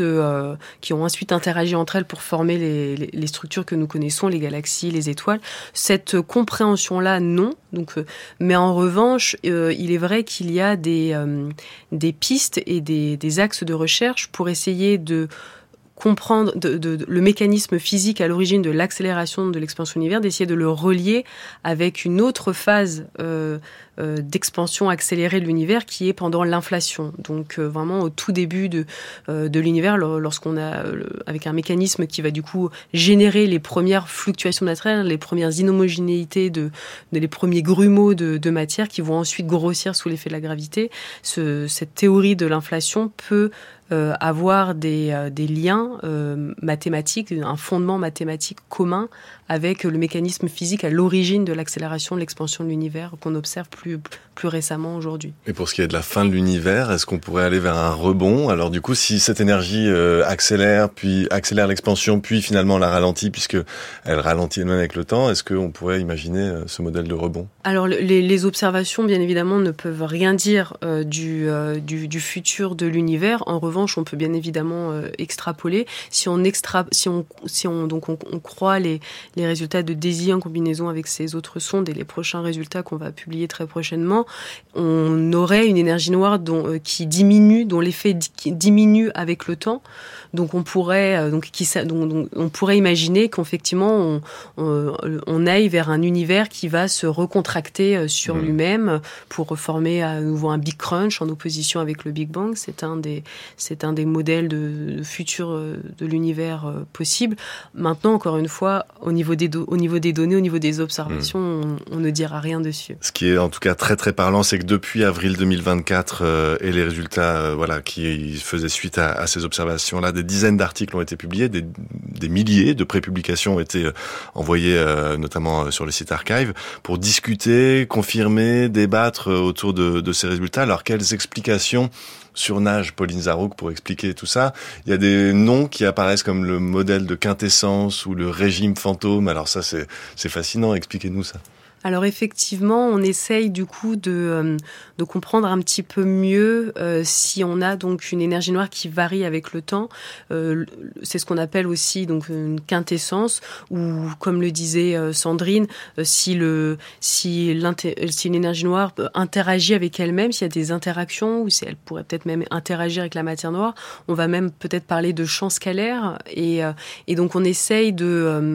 interagi entre elles pour former les structures que nous connaissons, les galaxies, les étoiles. Cette compréhension-là, non. Donc, mais en revanche, il est vrai qu'il y a des pistes et des axes de recherche pour essayer de comprendre le mécanisme physique à l'origine de l'accélération de l'expansion de l'univers, d'essayer de le relier avec une autre phase d'expansion accélérée de l'univers qui est pendant l'inflation. Donc vraiment au tout début de l'univers, lorsqu'on a avec un mécanisme qui va du coup générer les premières fluctuations de matière, les premières inhomogénéités les premiers grumeaux de matière qui vont ensuite grossir sous l'effet de la gravité. Cette théorie de l'inflation peut avoir des liens mathématiques, un fondement mathématique commun avec le mécanisme physique à l'origine de l'accélération de l'expansion de l'univers qu'on observe plus récemment aujourd'hui. Et pour ce qui est de la fin de l'univers, est-ce qu'on pourrait aller vers un rebond ? Alors du coup, si cette énergie accélère l'expansion, puis finalement la ralentit, puisque elle ralentit elle-même avec le temps, est-ce qu'on pourrait imaginer ce modèle de rebond ? Alors les observations, bien évidemment, ne peuvent rien dire du futur de l'univers. En revanche, on peut bien évidemment extrapoler. Si on croit les résultats de DESI en combinaison avec ces autres sondes et les prochains résultats qu'on va publier très prochainement, on aurait une énergie noire qui diminue, dont l'effet diminue avec le temps. Donc on pourrait imaginer qu'effectivement on aille vers un univers qui va se recontracter sur lui-même pour former à nouveau un Big Crunch en opposition avec le Big Bang. C'est un des modèles de futur de l'univers possible. Maintenant, encore une fois, au niveau des données, au niveau des observations, on ne dira rien dessus. Ce qui est en tout cas très très parlant, c'est que depuis avril 2024 et les résultats qui faisaient suite à ces observations-là, des dizaines d'articles ont été publiés, des milliers de prépublications ont été envoyées notamment sur le site Archive pour discuter, confirmer, débattre autour de ces résultats. Alors quelles explications surnage Pauline Zarouk pour expliquer tout ça? Il y a des noms qui apparaissent comme le modèle de quintessence ou le régime fantôme. Alors ça, c'est fascinant. Expliquez-nous ça. Alors effectivement, on essaye du coup de comprendre un petit peu mieux si on a donc une énergie noire qui varie avec le temps. C'est ce qu'on appelle aussi donc une quintessence, ou comme le disait Sandrine, si une énergie noire interagit avec elle-même, s'il y a des interactions, ou si elle pourrait peut-être même interagir avec la matière noire, on va même peut-être parler de champ scalaire, et donc on essaye de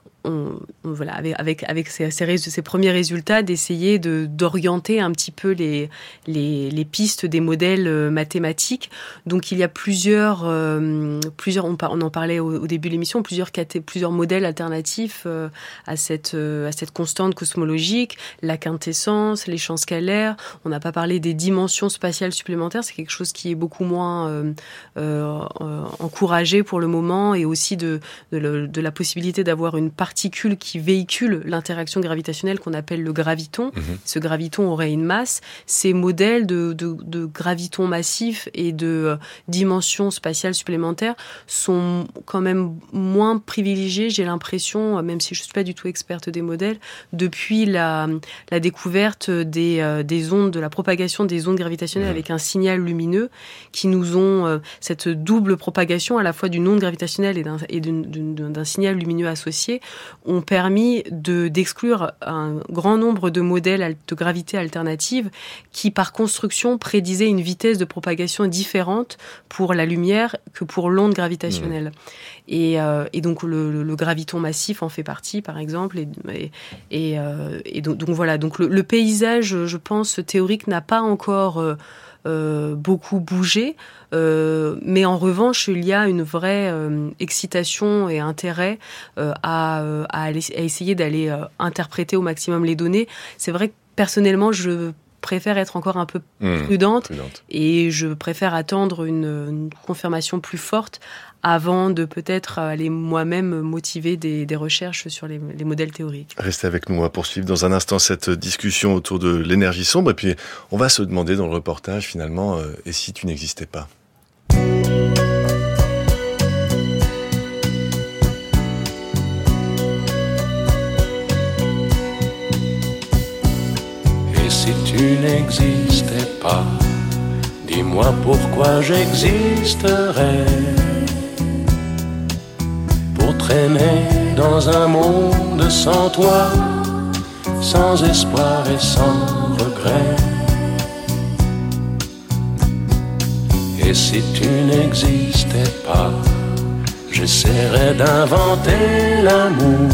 avec ces premiers résultats, d'essayer d'orienter un petit peu les pistes des modèles mathématiques. Donc il y a plusieurs on en parlait au début de l'émission, plusieurs modèles alternatifs à cette constante cosmologique, la quintessence, les champs scalaires. On n'a pas parlé des dimensions spatiales supplémentaires, c'est quelque chose qui est beaucoup moins encouragé pour le moment, et aussi de la possibilité d'avoir une particule qui véhicule l'interaction gravitationnelle qu'on appelle le graviton. Ce graviton aurait une masse. Ces modèles de gravitons massifs et de dimensions spatiales supplémentaires sont quand même moins privilégiés, j'ai l'impression, même si je ne suis pas du tout experte des modèles, depuis la découverte des ondes, de la propagation des ondes gravitationnelles avec un signal lumineux, qui nous ont cette double propagation à la fois d'une onde gravitationnelle et d'un signal lumineux associé, ont permis d'exclure un grand nombre de modèles de gravité alternative qui, par construction, prédisaient une vitesse de propagation différente pour la lumière que pour l'onde gravitationnelle. Et donc le graviton massif en fait partie, par exemple. Et donc voilà. Donc le paysage, je pense, théorique n'a pas encore beaucoup bougé, mais en revanche, il y a une vraie excitation et intérêt à essayer d'aller interpréter au maximum les données. C'est vrai que personnellement, je préfère être encore un peu prudente et je préfère attendre une confirmation plus forte avant de peut-être aller moi-même motiver des recherches sur les modèles théoriques. Restez avec nous, on va poursuivre dans un instant cette discussion autour de l'énergie sombre et puis on va se demander dans le reportage finalement, et si tu n'existais pas ? Et si tu n'existais pas, dis-moi pourquoi j'existerais. Pour traîner dans un monde sans toi, sans espoir et sans regret. Et si tu n'existais pas, j'essaierais d'inventer l'amour,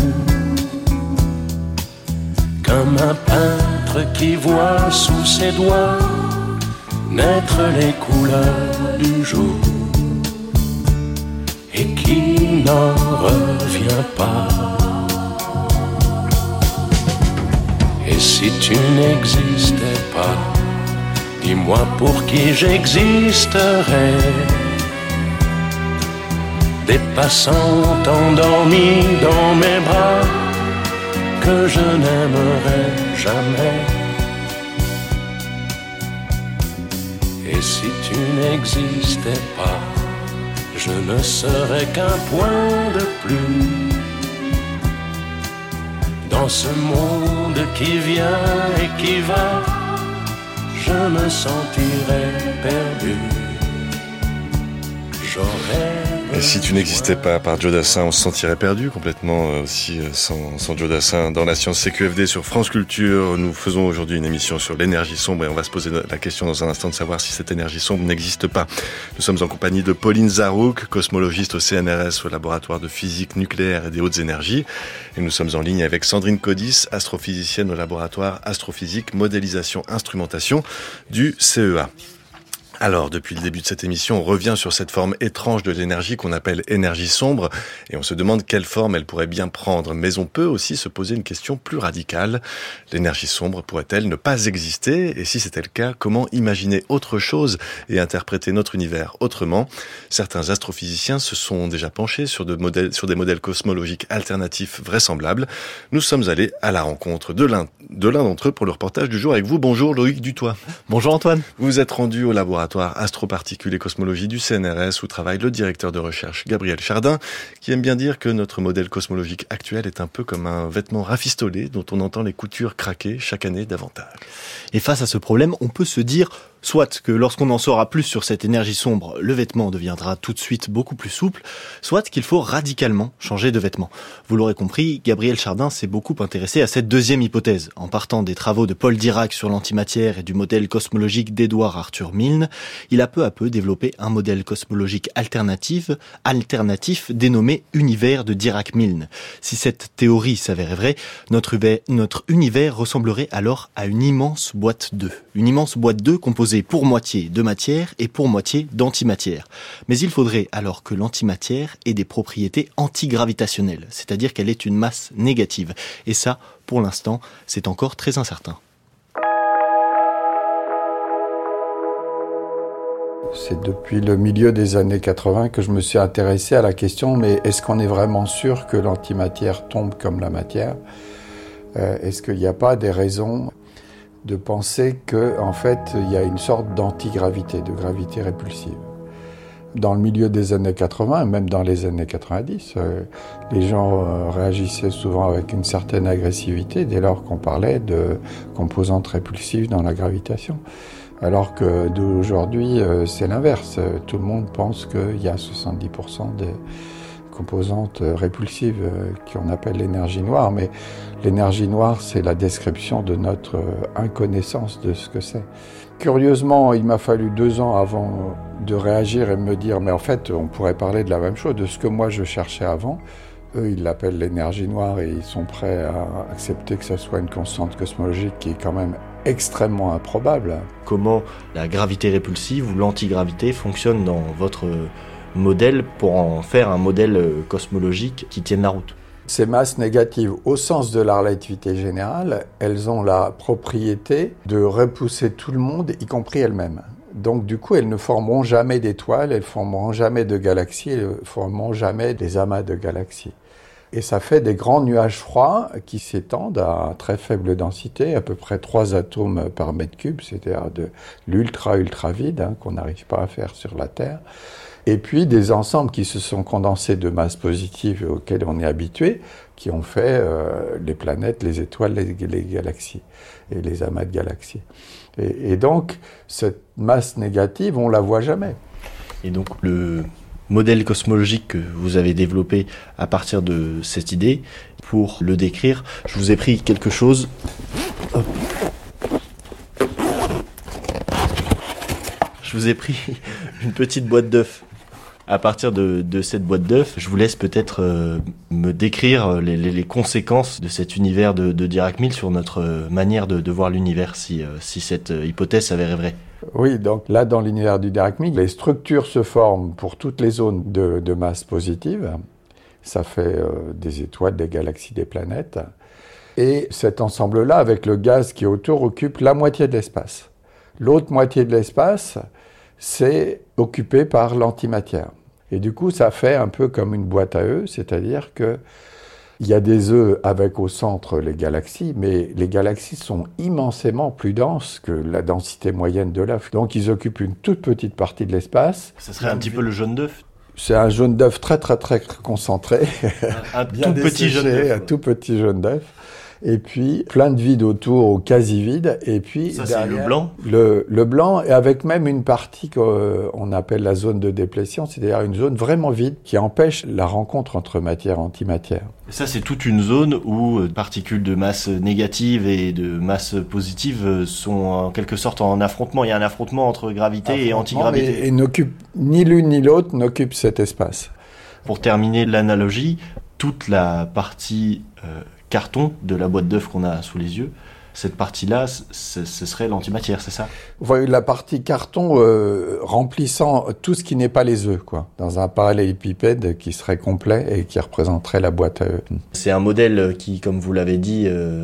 comme un peintre qui voit sous ses doigts naître les couleurs du jour et qui n'en revient pas. Et si tu n'existais pas, dis-moi pour qui j'existerais. Des passants endormis dans mes bras que je n'aimerais jamais. Et si tu n'existais pas, je ne serais qu'un point de plus dans ce monde qui vient et qui va. Je me sentirais perdu. Et si tu n'existais pas, par Joe Dassin, on se sentirait perdu complètement aussi sans Joe Dassin. Dans la science CQFD sur France Culture, nous faisons aujourd'hui une émission sur l'énergie sombre et on va se poser la question dans un instant de savoir si cette énergie sombre n'existe pas. Nous sommes en compagnie de Pauline Zarouk, cosmologiste au CNRS, au laboratoire de physique nucléaire et des hautes énergies. Et nous sommes en ligne avec Sandrine Codis, astrophysicienne au laboratoire astrophysique, modélisation, instrumentation du CEA. Alors, depuis le début de cette émission, on revient sur cette forme étrange de l'énergie qu'on appelle énergie sombre et on se demande quelle forme elle pourrait bien prendre. Mais on peut aussi se poser une question plus radicale. L'énergie sombre pourrait-elle ne pas exister? Et si c'était le cas, comment imaginer autre chose et interpréter notre univers autrement? Certains astrophysiciens se sont déjà penchés sur des modèles cosmologiques alternatifs vraisemblables. Nous sommes allés à la rencontre de l'un d'entre eux pour le reportage du jour avec vous. Bonjour Loïc Dutoit. Bonjour Antoine. Vous vous êtes rendu au laboratoire astroparticules et cosmologie du CNRS où travaille le directeur de recherche Gabriel Chardin, qui aime bien dire que notre modèle cosmologique actuel est un peu comme un vêtement rafistolé dont on entend les coutures craquer chaque année davantage. Et face à ce problème, on peut se dire soit que lorsqu'on en saura plus sur cette énergie sombre, le vêtement deviendra tout de suite beaucoup plus souple, soit qu'il faut radicalement changer de vêtement. Vous l'aurez compris, Gabriel Chardin s'est beaucoup intéressé à cette deuxième hypothèse. En partant des travaux de Paul Dirac sur l'antimatière et du modèle cosmologique d'Edward Arthur Milne, il a peu à peu développé un modèle cosmologique alternatif dénommé univers de Dirac-Milne. Si cette théorie s'avérait vraie, notre univers ressemblerait alors à une immense boîte d'œufs. Une immense boîte d'œufs composée pour moitié de matière et pour moitié d'antimatière. Mais il faudrait alors que l'antimatière ait des propriétés antigravitationnelles, c'est-à-dire qu'elle ait une masse négative. Et ça, pour l'instant, c'est encore très incertain. C'est depuis le milieu des années 80 que je me suis intéressé à la question, mais est-ce qu'on est vraiment sûr que l'antimatière tombe comme la matière ? Est-ce qu'il n'y a pas des raisons de penser qu'en fait, il y a une sorte d'antigravité, de gravité répulsive. Dans le milieu des années 80, même dans les années 90, les gens réagissaient souvent avec une certaine agressivité dès lors qu'on parlait de composantes répulsives dans la gravitation. Alors que d'aujourd'hui, c'est l'inverse. Tout le monde pense qu'il y a 70% des composante répulsive qu'on appelle l'énergie noire, mais l'énergie noire, c'est la description de notre inconnaissance de ce que c'est. Curieusement, il m'a fallu 2 ans avant de réagir et me dire, mais en fait, on pourrait parler de la même chose, de ce que moi je cherchais avant. Eux, ils l'appellent l'énergie noire et ils sont prêts à accepter que ça soit une constante cosmologique qui est quand même extrêmement improbable. Comment la gravité répulsive ou l'antigravité fonctionne dans votre modèle pour en faire un modèle cosmologique qui tienne la route? Ces masses négatives, au sens de la relativité générale, elles ont la propriété de repousser tout le monde, y compris elles-mêmes. Donc du coup, elles ne formeront jamais d'étoiles, elles ne formeront jamais de galaxies, elles ne formeront jamais des amas de galaxies. Et ça fait des grands nuages froids qui s'étendent à très faible densité, à peu près 3 atomes par mètre cube, c'est-à-dire de l'ultra vide, qu'on n'arrive pas à faire sur la Terre. Et puis des ensembles qui se sont condensés de masses positives auxquelles on est habitué, qui ont fait les planètes, les étoiles, les galaxies et les amas de galaxies. Et donc, cette masse négative, on ne la voit jamais. Et donc, le modèle cosmologique que vous avez développé à partir de cette idée, pour le décrire, je vous ai pris quelque chose. Hop. Je vous ai pris une petite boîte d'œufs. À partir de cette boîte d'œufs, je vous laisse peut-être me décrire les conséquences de cet univers de Dirac-Mills sur notre manière de voir l'univers, si cette hypothèse s'avérait vraie. Oui, donc là, dans l'univers du Dirac-Mills, les structures se forment pour toutes les zones de masse positive. Ça fait des étoiles, des galaxies, des planètes. Et cet ensemble-là, avec le gaz qui est autour, occupe la moitié de l'espace. L'autre moitié de l'espace, c'est occupé par l'antimatière. Et du coup, ça fait un peu comme une boîte à œufs, c'est-à-dire qu'il y a des œufs avec au centre les galaxies, mais les galaxies sont immensément plus denses que la densité moyenne de l'œuf. Donc, ils occupent une toute petite partie de l'espace. Ça serait un petit peu le jaune d'œuf? C'est un jaune d'œuf très concentré. Un tout petit jaune d'œuf. Un tout petit jaune d'œuf. Et puis, plein de vide autour, ou quasi vide. Et puis, ça, derrière, c'est le blanc. Le blanc, et avec même une partie qu'on appelle la zone de déplétion, c'est-à-dire une zone vraiment vide qui empêche la rencontre entre matière et antimatière. Et ça, c'est toute une zone où particules de masse négative et de masse positive sont en quelque sorte en affrontement. Il y a un affrontement entre gravité et antigravité. Et ni l'une ni l'autre n'occupe cet espace. Pour terminer l'analogie, toute la partie carton de la boîte d'œufs qu'on a sous les yeux, cette partie-là, ce serait l'antimatière, c'est ça? Voilà, la partie carton remplissant tout ce qui n'est pas les œufs, quoi, dans un parallélépipède qui serait complet et qui représenterait la boîte à œufs. C'est un modèle qui, comme vous l'avez dit,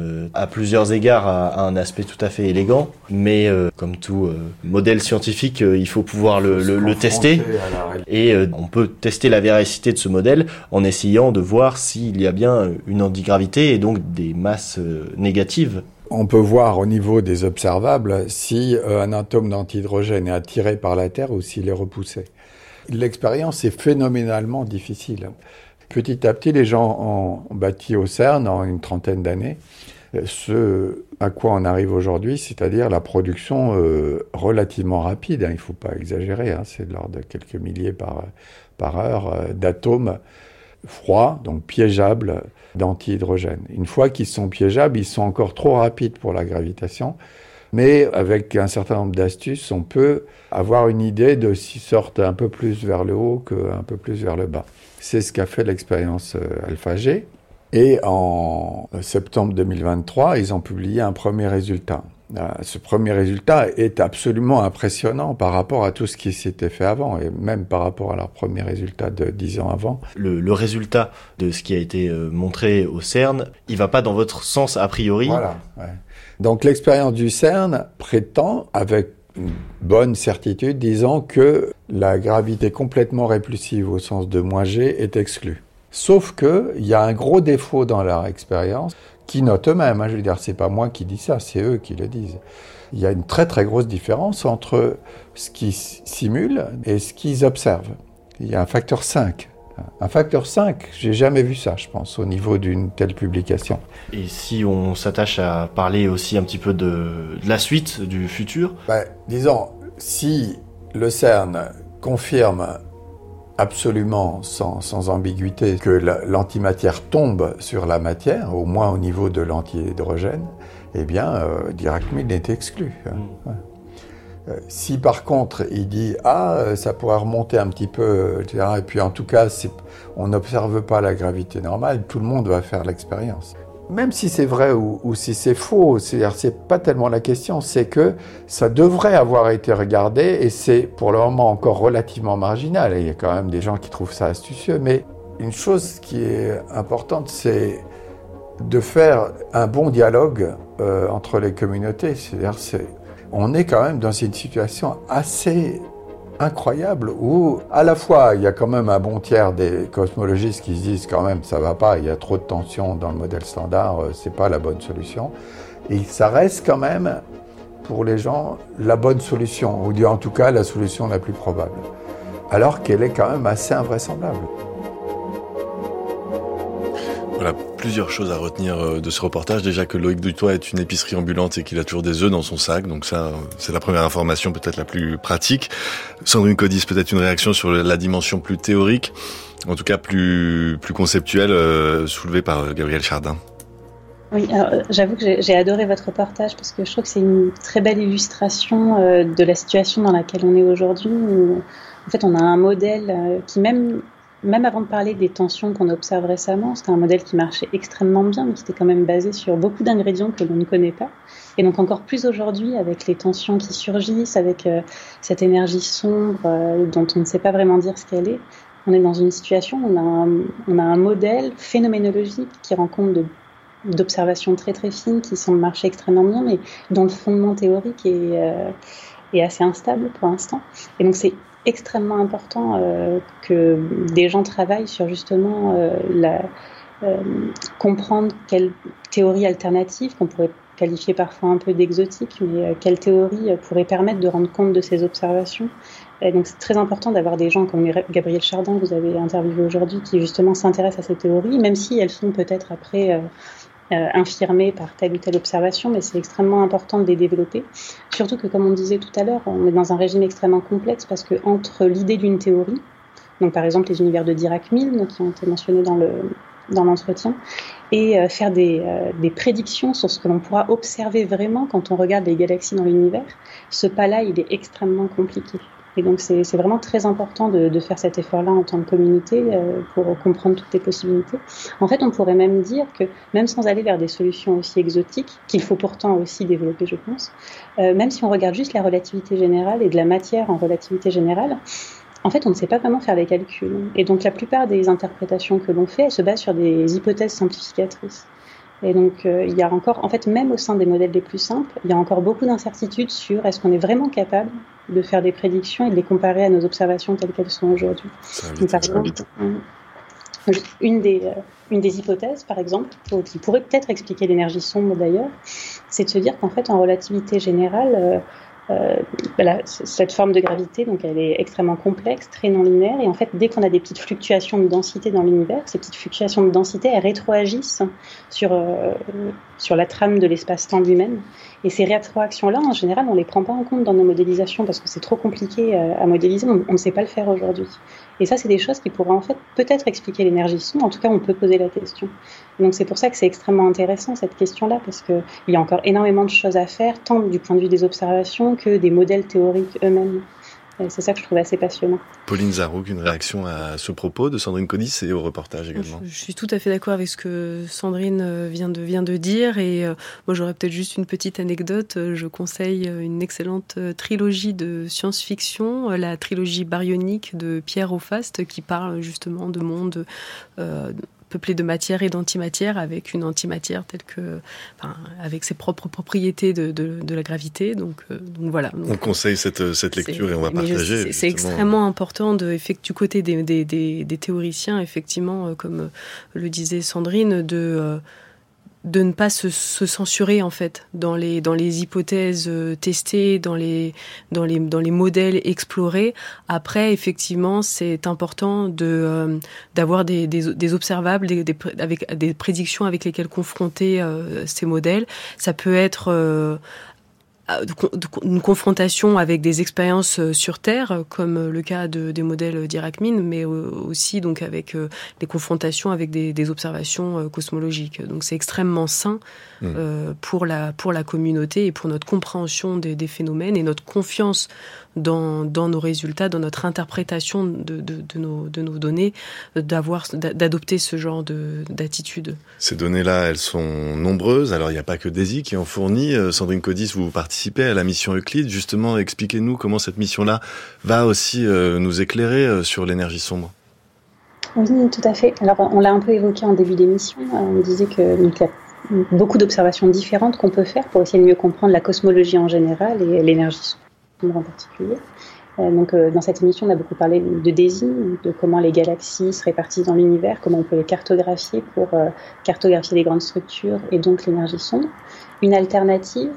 à plusieurs égards a un aspect tout à fait élégant, mais comme tout modèle scientifique, il faut pouvoir le tester. Et on peut tester la véracité de ce modèle en essayant de voir s'il y a bien une antigravité et donc des masses négatives. On peut voir au niveau des observables si un atome d'antihydrogène est attiré par la Terre ou s'il est repoussé. L'expérience est phénoménalement difficile. Petit à petit, les gens ont bâti au CERN en une trentaine d'années ce à quoi on arrive aujourd'hui, c'est-à-dire la production relativement rapide, il ne faut pas exagérer, c'est de l'ordre de quelques milliers par heure, d'atomes froids, donc piégeables, d'antihydrogène. Une fois qu'ils sont piégeables, ils sont encore trop rapides pour la gravitation, mais avec un certain nombre d'astuces, on peut avoir une idée de s'ils sortent un peu plus vers le haut qu'un peu plus vers le bas. C'est ce qu'a fait l'expérience AlphaG. Et en septembre 2023, ils ont publié un premier résultat. Ce premier résultat est absolument impressionnant par rapport à tout ce qui s'était fait avant, et même par rapport à leur premier résultat de 10 ans avant. Le résultat de ce qui a été montré au CERN, il va pas dans votre sens a priori. Voilà. Ouais. Donc l'expérience du CERN prétend, avec une bonne certitude, disant que la gravité complètement répulsive au sens de -g est exclue. Sauf qu'il y a un gros défaut dans leur expérience, qui notent eux-mêmes, je veux dire, c'est pas moi qui dis ça, c'est eux qui le disent. Il y a une très très grosse différence entre ce qu'ils simulent et ce qu'ils observent. Il y a un facteur 5. Un facteur 5, j'ai jamais vu ça, je pense, au niveau d'une telle publication. Et si on s'attache à parler aussi un petit peu de la suite, du futur ? Disons, si le CERN confirme absolument sans ambiguïté que l'antimatière tombe sur la matière, au moins au niveau de l'antihydrogène, eh bien, Dirac Milne est exclu. Si par contre il dit ça pourrait remonter un petit peu, etc., et puis en tout cas on n'observe pas la gravité normale, tout le monde va faire l'expérience. Même si c'est vrai ou si c'est faux, c'est pas tellement la question, c'est que ça devrait avoir été regardé et c'est pour le moment encore relativement marginal. Et il y a quand même des gens qui trouvent ça astucieux, mais une chose qui est importante, c'est de faire un bon dialogue entre les communautés. C'est-à-dire, on est quand même dans une situation assez incroyable où à la fois il y a quand même un bon tiers des cosmologistes qui se disent quand même ça va pas, il y a trop de tension dans le modèle standard, c'est pas la bonne solution, et ça reste quand même pour les gens la bonne solution, ou en tout cas la solution la plus probable, alors qu'elle est quand même assez invraisemblable. Voilà, plusieurs choses à retenir de ce reportage. Déjà que Loïc Dutoit est une épicerie ambulante et qu'il a toujours des œufs dans son sac. Donc ça, c'est la première information peut-être la plus pratique. Sandrine Codis, peut-être une réaction sur la dimension plus théorique, en tout cas plus conceptuelle, soulevée par Gabriel Chardin. Oui, alors, j'avoue que j'ai adoré votre reportage parce que je trouve que c'est une très belle illustration de la situation dans laquelle on est aujourd'hui. Où, en fait, on a un modèle qui même avant de parler des tensions qu'on observe récemment, c'était un modèle qui marchait extrêmement bien, mais qui était quand même basé sur beaucoup d'ingrédients que l'on ne connaît pas. Et donc encore plus aujourd'hui, avec les tensions qui surgissent, avec cette énergie sombre dont on ne sait pas vraiment dire ce qu'elle est, on est dans une situation où on a un modèle phénoménologique qui rend compte d'observations très très fines, qui semblent marcher extrêmement bien, mais dont le fondement théorique est assez instable pour l'instant. Et donc c'est extrêmement important que des gens travaillent sur justement comprendre quelle théorie alternative, qu'on pourrait qualifier parfois un peu d'exotique, mais quelle théorie pourrait permettre de rendre compte de ces observations. Et donc c'est très important d'avoir des gens comme Gabriel Chardin, que vous avez interviewé aujourd'hui, qui justement s'intéressent à ces théories, même si elles sont peut-être après infirmées par telle ou telle observation, mais c'est extrêmement important de les développer. Surtout que, comme on disait tout à l'heure, on est dans un régime extrêmement complexe parce que entre l'idée d'une théorie, donc par exemple les univers de Dirac Milne qui ont été mentionnés dans l'entretien, et faire des prédictions sur ce que l'on pourra observer vraiment quand on regarde les galaxies dans l'univers, ce pas-là, il est extrêmement compliqué. Et donc c'est vraiment très important de faire cet effort-là en tant que communauté pour comprendre toutes les possibilités. En fait, on pourrait même dire que, même sans aller vers des solutions aussi exotiques, qu'il faut pourtant aussi développer, je pense, même si on regarde juste la relativité générale et de la matière en relativité générale, en fait, on ne sait pas vraiment faire les calculs. Et donc la plupart des interprétations que l'on fait, elles se basent sur des hypothèses simplificatrices. Et donc, il y a encore, en fait, même au sein des modèles les plus simples, il y a encore beaucoup d'incertitudes sur est-ce qu'on est vraiment capable de faire des prédictions et de les comparer à nos observations telles qu'elles sont aujourd'hui. Donc, par exemple, une des hypothèses, par exemple, qui pourrait peut-être expliquer l'énergie sombre d'ailleurs, c'est de se dire qu'en fait, en relativité générale, cette forme de gravité, donc elle est extrêmement complexe, très non linéaire, et en fait, dès qu'on a des petites fluctuations de densité dans l'univers, ces petites fluctuations de densité, elles rétroagissent sur la trame de l'espace-temps lui-même. Et ces rétroactions-là, en général, on les prend pas en compte dans nos modélisations parce que c'est trop compliqué à modéliser, on ne sait pas le faire aujourd'hui. Et ça, c'est des choses qui pourraient en fait peut-être expliquer l'énergie sombre. En tout cas, on peut poser la question. Et donc c'est pour ça que c'est extrêmement intéressant cette question-là, parce que il y a encore énormément de choses à faire, tant du point de vue des observations que des modèles théoriques eux-mêmes. Et c'est ça que je trouve assez passionnant. Pauline Zarouk, une réaction à ce propos de Sandrine Codis et au reportage également. Je suis tout à fait d'accord avec ce que Sandrine vient de dire, et moi j'aurais peut-être juste une petite anecdote. Je conseille une excellente trilogie de science-fiction, la trilogie baryonique de Pierre Aufaste, qui parle justement de monde peuplé de matière et d'antimatière, avec une antimatière telle que, avec ses propres propriétés de la gravité. Donc voilà. Donc, on conseille cette lecture et on va partager. C'est extrêmement important du côté des théoriciens, effectivement, comme le disait Sandrine, de ne pas se censurer en fait dans les hypothèses testées, dans les modèles explorés. Après, effectivement, c'est important d'avoir des observables, avec des prédictions avec lesquelles confronter ces modèles. Ça peut être une confrontation avec des expériences sur Terre, comme le cas des modèles d'Iraq-Mine, mais aussi donc avec des confrontations avec des observations cosmologiques. Donc c'est extrêmement sain pour la communauté et pour notre compréhension des phénomènes et notre confiance dans nos résultats, dans notre interprétation de nos données, d'adopter ce genre d'attitude. Ces données-là, elles sont nombreuses. Alors, il n'y a pas que DESY qui en fournit. Sandrine Codis, vous participez à la mission Euclide. Justement, expliquez-nous comment cette mission-là va aussi nous éclairer sur l'énergie sombre. Oui, tout à fait. Alors, on l'a un peu évoqué en début d'émission. On disait que donc, il y a beaucoup d'observations différentes qu'on peut faire pour essayer de mieux comprendre la cosmologie en général et l'énergie sombre en particulier. Donc, dans cette émission, on a beaucoup parlé de DESY, de comment les galaxies se répartissent dans l'univers, comment on peut les cartographier pour cartographier les grandes structures et donc l'énergie sombre. Une alternative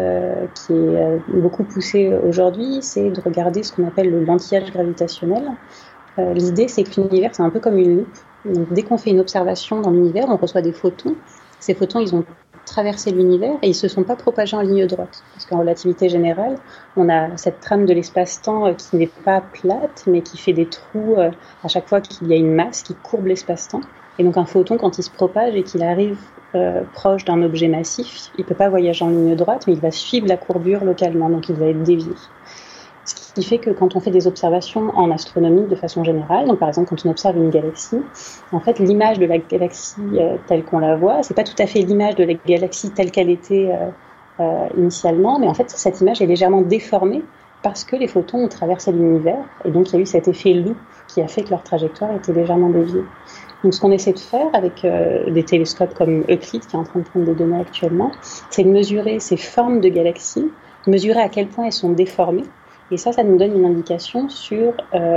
qui est beaucoup poussée aujourd'hui, c'est de regarder ce qu'on appelle le lentillage gravitationnel. L'idée, c'est que l'univers, c'est un peu comme une loupe. Donc, dès qu'on fait une observation dans l'univers, on reçoit des photons. Ces photons, ils ont traversé l'univers et ils se sont pas propagés en ligne droite. Parce qu'en relativité générale, on a cette trame de l'espace-temps qui n'est pas plate, mais qui fait des trous à chaque fois qu'il y a une masse qui courbe l'espace-temps. Et donc un photon, quand il se propage et qu'il arrive proche d'un objet massif, il peut pas voyager en ligne droite, mais il va suivre la courbure localement, donc il va être dévié. Ce qui fait que quand on fait des observations en astronomie de façon générale, donc par exemple quand on observe une galaxie, en fait l'image de la galaxie telle qu'on la voit, c'est pas tout à fait l'image de la galaxie telle qu'elle était initialement, mais en fait cette image est légèrement déformée parce que les photons ont traversé l'univers et donc il y a eu cet effet loupe qui a fait que leur trajectoire était légèrement déviée. Donc ce qu'on essaie de faire avec des télescopes comme Euclide qui est en train de prendre des données actuellement, c'est de mesurer ces formes de galaxies, mesurer à quel point elles sont déformées. Et ça nous donne une indication sur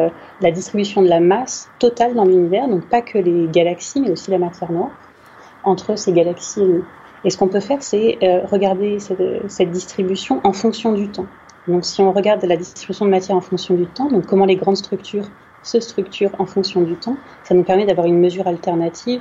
la distribution de la masse totale dans l'univers, donc pas que les galaxies, mais aussi la matière noire, entre ces galaxies et nous. Et ce qu'on peut faire, c'est regarder cette distribution en fonction du temps. Donc si on regarde la distribution de matière en fonction du temps, donc comment les grandes structures se structurent en fonction du temps, ça nous permet d'avoir une mesure alternative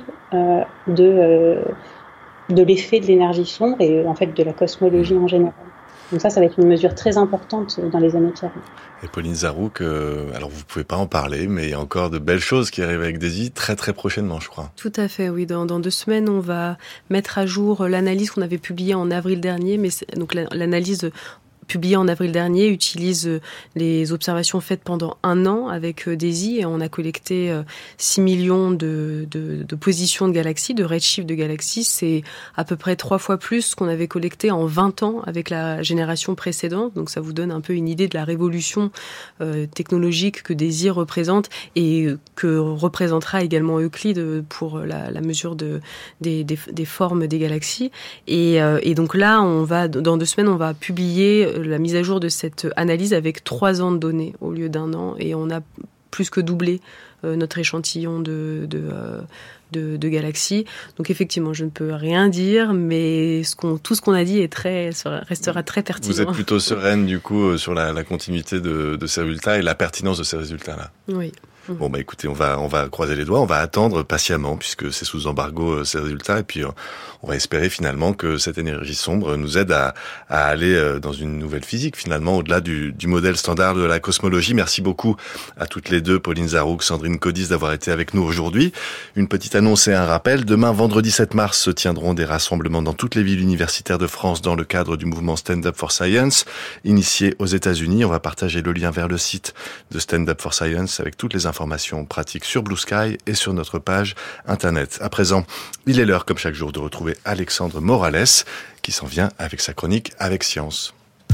de l'effet de l'énergie sombre et en fait de la cosmologie en général. Donc ça va être une mesure très importante dans les années qui arrivent. Et Pauline Zarouk, alors vous pouvez pas en parler, mais il y a encore de belles choses qui arrivent avec DESY très très prochainement, je crois. Tout à fait, oui. Dans 2 semaines, on va mettre à jour l'analyse qu'on avait publiée en avril dernier, mais donc l'analyse publié en avril dernier, utilise les observations faites pendant 1 an avec DESY et on a collecté 6 millions de positions de galaxies, de redshift de galaxies. C'est à peu près 3 fois plus ce qu'on avait collecté en 20 ans avec la génération précédente. Donc ça vous donne un peu une idée de la révolution technologique que DESY représente et que représentera également Euclide pour la mesure des formes des galaxies. Et donc là, dans 2 semaines, on va publier la mise à jour de cette analyse avec 3 ans de données au lieu d'1 an et on a plus que doublé notre échantillon de galaxies. Donc effectivement, je ne peux rien dire, mais tout ce qu'on a dit restera très pertinent. Vous êtes plutôt sereine du coup sur la continuité de ces résultats et la pertinence de ces résultats-là. Oui. Bon bah écoutez, on va croiser les doigts, on va attendre patiemment puisque c'est sous embargo ces résultats et puis on va espérer finalement que cette énergie sombre nous aide à aller dans une nouvelle physique finalement au-delà du modèle standard de la cosmologie. Merci beaucoup à toutes les deux, Pauline Zarouk, Sandrine Codis, d'avoir été avec nous aujourd'hui. Une petite annonce et un rappel. Demain, vendredi 7 mars, se tiendront des rassemblements dans toutes les villes universitaires de France dans le cadre du mouvement Stand Up for Science, initié aux États-Unis. On va partager le lien vers le site de Stand Up for Science avec toutes les informations pratiques sur Blue Sky et sur notre page internet. À présent, il est l'heure, comme chaque jour, de retrouver Alexandre Morales qui s'en vient avec sa chronique Avec Science.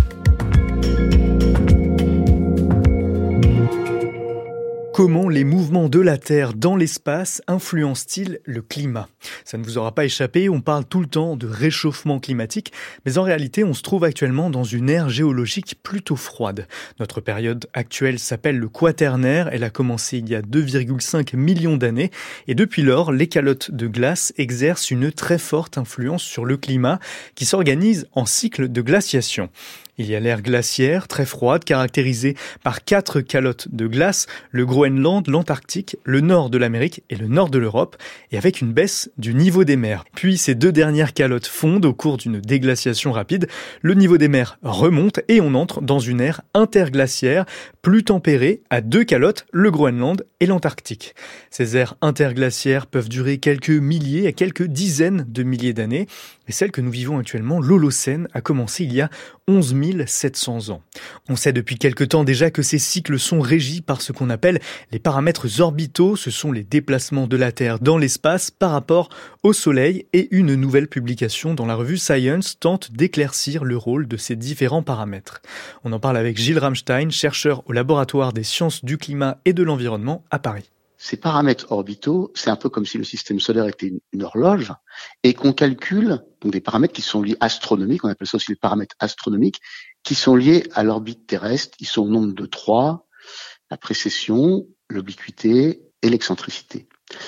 Comment les mouvements de la Terre dans l'espace influencent-ils le climat ? Ça ne vous aura pas échappé, on parle tout le temps de réchauffement climatique, mais en réalité, on se trouve actuellement dans une ère géologique plutôt froide. Notre période actuelle s'appelle le Quaternaire, elle a commencé il y a 2,5 millions d'années, et depuis lors, les calottes de glace exercent une très forte influence sur le climat, qui s'organise en cycle de glaciation. Il y a l'ère glaciaire, très froide, caractérisée par 4 calottes de glace, le Groenland, Groenland, l'Antarctique, le nord de l'Amérique et le nord de l'Europe, et avec une baisse du niveau des mers. Puis ces deux dernières calottes fondent au cours d'une déglaciation rapide. Le niveau des mers remonte et on entre dans une ère interglaciaire, plus tempérée, à deux calottes, le Groenland et l'Antarctique. Ces ères interglaciaires peuvent durer quelques milliers à quelques dizaines de milliers d'années. Et celle que nous vivons actuellement, l'Holocène, a commencé il y a 11 700 ans. On sait depuis quelque temps déjà que ces cycles sont régis par ce qu'on appelle les paramètres orbitaux. Ce sont les déplacements de la Terre dans l'espace par rapport au Soleil, et une nouvelle publication dans la revue Science tente d'éclaircir le rôle de ces différents paramètres. On en parle avec Gilles Ramstein, chercheur au laboratoire des sciences du climat et de l'environnement à Paris. Ces paramètres orbitaux, c'est un peu comme si le système solaire était une horloge et qu'on calcule donc des paramètres qui sont liés astronomiques, on appelle ça aussi les paramètres astronomiques, qui sont liés à l'orbite terrestre. Ils sont au nombre de 3, la précession, l'obliquité et l'excentricité.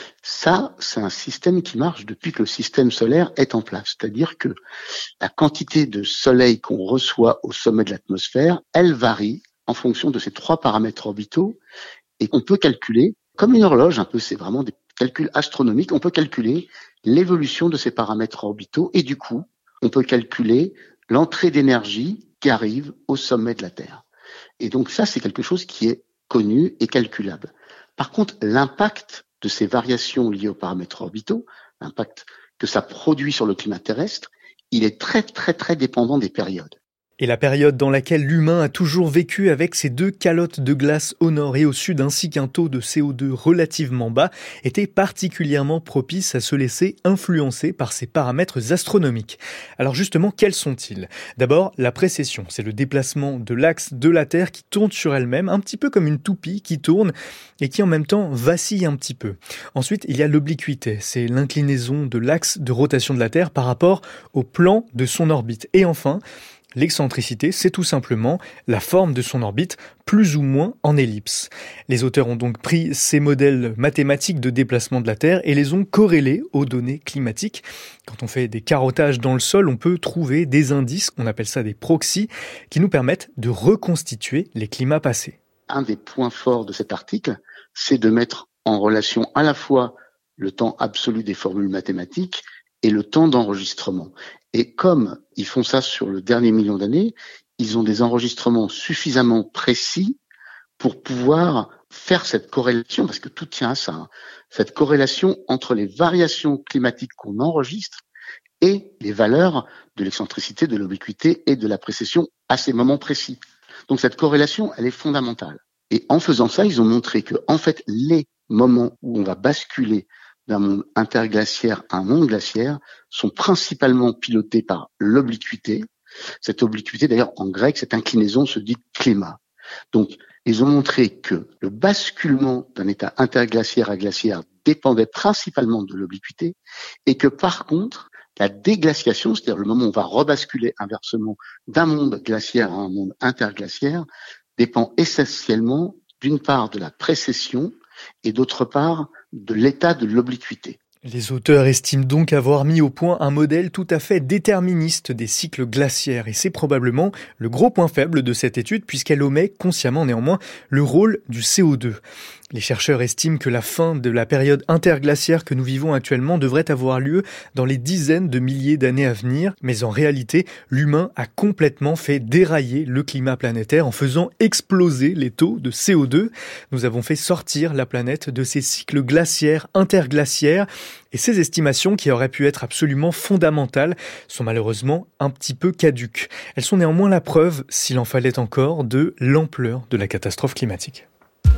Ça, c'est un système qui marche depuis que le système solaire est en place. C'est-à-dire que la quantité de soleil qu'on reçoit au sommet de l'atmosphère, elle varie en fonction de ces 3 paramètres orbitaux, et qu'on peut calculer comme une horloge, un peu, c'est vraiment des calculs astronomiques. On peut calculer l'évolution de ces paramètres orbitaux et du coup, on peut calculer l'entrée d'énergie qui arrive au sommet de la Terre. Et donc ça, c'est quelque chose qui est connu et calculable. Par contre, l'impact de ces variations liées aux paramètres orbitaux, l'impact que ça produit sur le climat terrestre, il est très, très, très dépendant des périodes. Et la période dans laquelle l'humain a toujours vécu avec ses deux calottes de glace au nord et au sud ainsi qu'un taux de CO2 relativement bas était particulièrement propice à se laisser influencer par ces paramètres astronomiques. Alors justement, quels sont-ils ? D'abord, la précession, c'est le déplacement de l'axe de la Terre qui tourne sur elle-même, un petit peu comme une toupie qui tourne et qui en même temps vacille un petit peu. Ensuite, il y a l'obliquité, c'est l'inclinaison de l'axe de rotation de la Terre par rapport au plan de son orbite. Et enfin, l'excentricité, c'est tout simplement la forme de son orbite, plus ou moins en ellipse. Les auteurs ont donc pris ces modèles mathématiques de déplacement de la Terre et les ont corrélés aux données climatiques. Quand on fait des carottages dans le sol, on peut trouver des indices, on appelle ça des proxys, qui nous permettent de reconstituer les climats passés. Un des points forts de cet article, c'est de mettre en relation à la fois le temps absolu des formules mathématiques et le temps d'enregistrement. Et comme ils font ça sur le dernier million d'années, ils ont des enregistrements suffisamment précis pour pouvoir faire cette corrélation, parce que tout tient à ça, cette corrélation entre les variations climatiques qu'on enregistre et les valeurs de l'excentricité, de l'obliquité et de la précession à ces moments précis. Donc cette corrélation, elle est fondamentale. Et en faisant ça, ils ont montré que, en fait, les moments où on va basculer d'un monde interglaciaire à un monde glaciaire sont principalement pilotés par l'obliquité. Cette obliquité, d'ailleurs, en grec, cette inclinaison se dit climat. Donc, ils ont montré que le basculement d'un état interglaciaire à glaciaire dépendait principalement de l'obliquité et que, par contre, la déglaciation, c'est-à-dire le moment où on va rebasculer inversement d'un monde glaciaire à un monde interglaciaire, dépend essentiellement, d'une part, de la précession et d'autre part, de l'état de l'obliquité. Les auteurs estiment donc avoir mis au point un modèle tout à fait déterministe des cycles glaciaires, et c'est probablement le gros point faible de cette étude puisqu'elle omet consciemment néanmoins le rôle du CO2. Les chercheurs estiment que la fin de la période interglaciaire que nous vivons actuellement devrait avoir lieu dans les dizaines de milliers d'années à venir, mais en réalité, l'humain a complètement fait dérailler le climat planétaire en faisant exploser les taux de CO2. Nous avons fait sortir la planète de ces cycles glaciaires interglaciaires, et ces estimations, qui auraient pu être absolument fondamentales, sont malheureusement un petit peu caduques. Elles sont néanmoins la preuve, s'il en fallait encore, de l'ampleur de la catastrophe climatique.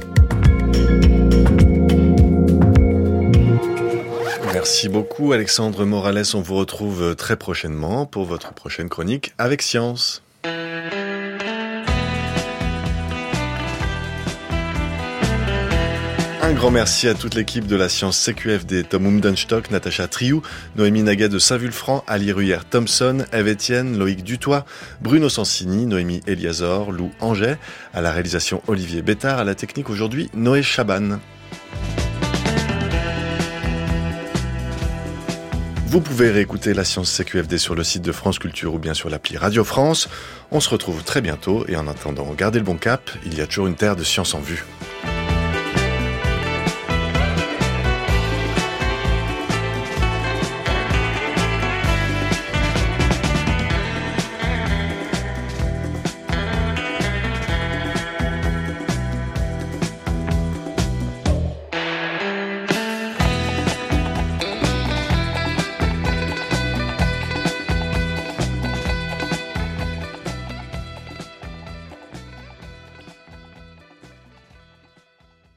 Merci beaucoup Alexandre Morales, on vous retrouve très prochainement pour votre prochaine chronique avec Science. Un grand merci à toute l'équipe de la Science CQFD, Tom Umdenstock, Natacha Triou, Noémie Naguet de Saint-Vulfranc, Ali Ruyer-Thompson, Eve Etienne, Loïc Dutoit, Bruno Sansini, Noémie Eliazor, Lou Anget, à la réalisation Olivier Bétard, à la technique aujourd'hui Noé Chaban. Vous pouvez réécouter la Science CQFD sur le site de France Culture ou bien sur l'appli Radio France. On se retrouve très bientôt et en attendant, gardez le bon cap, il y a toujours une terre de science en vue.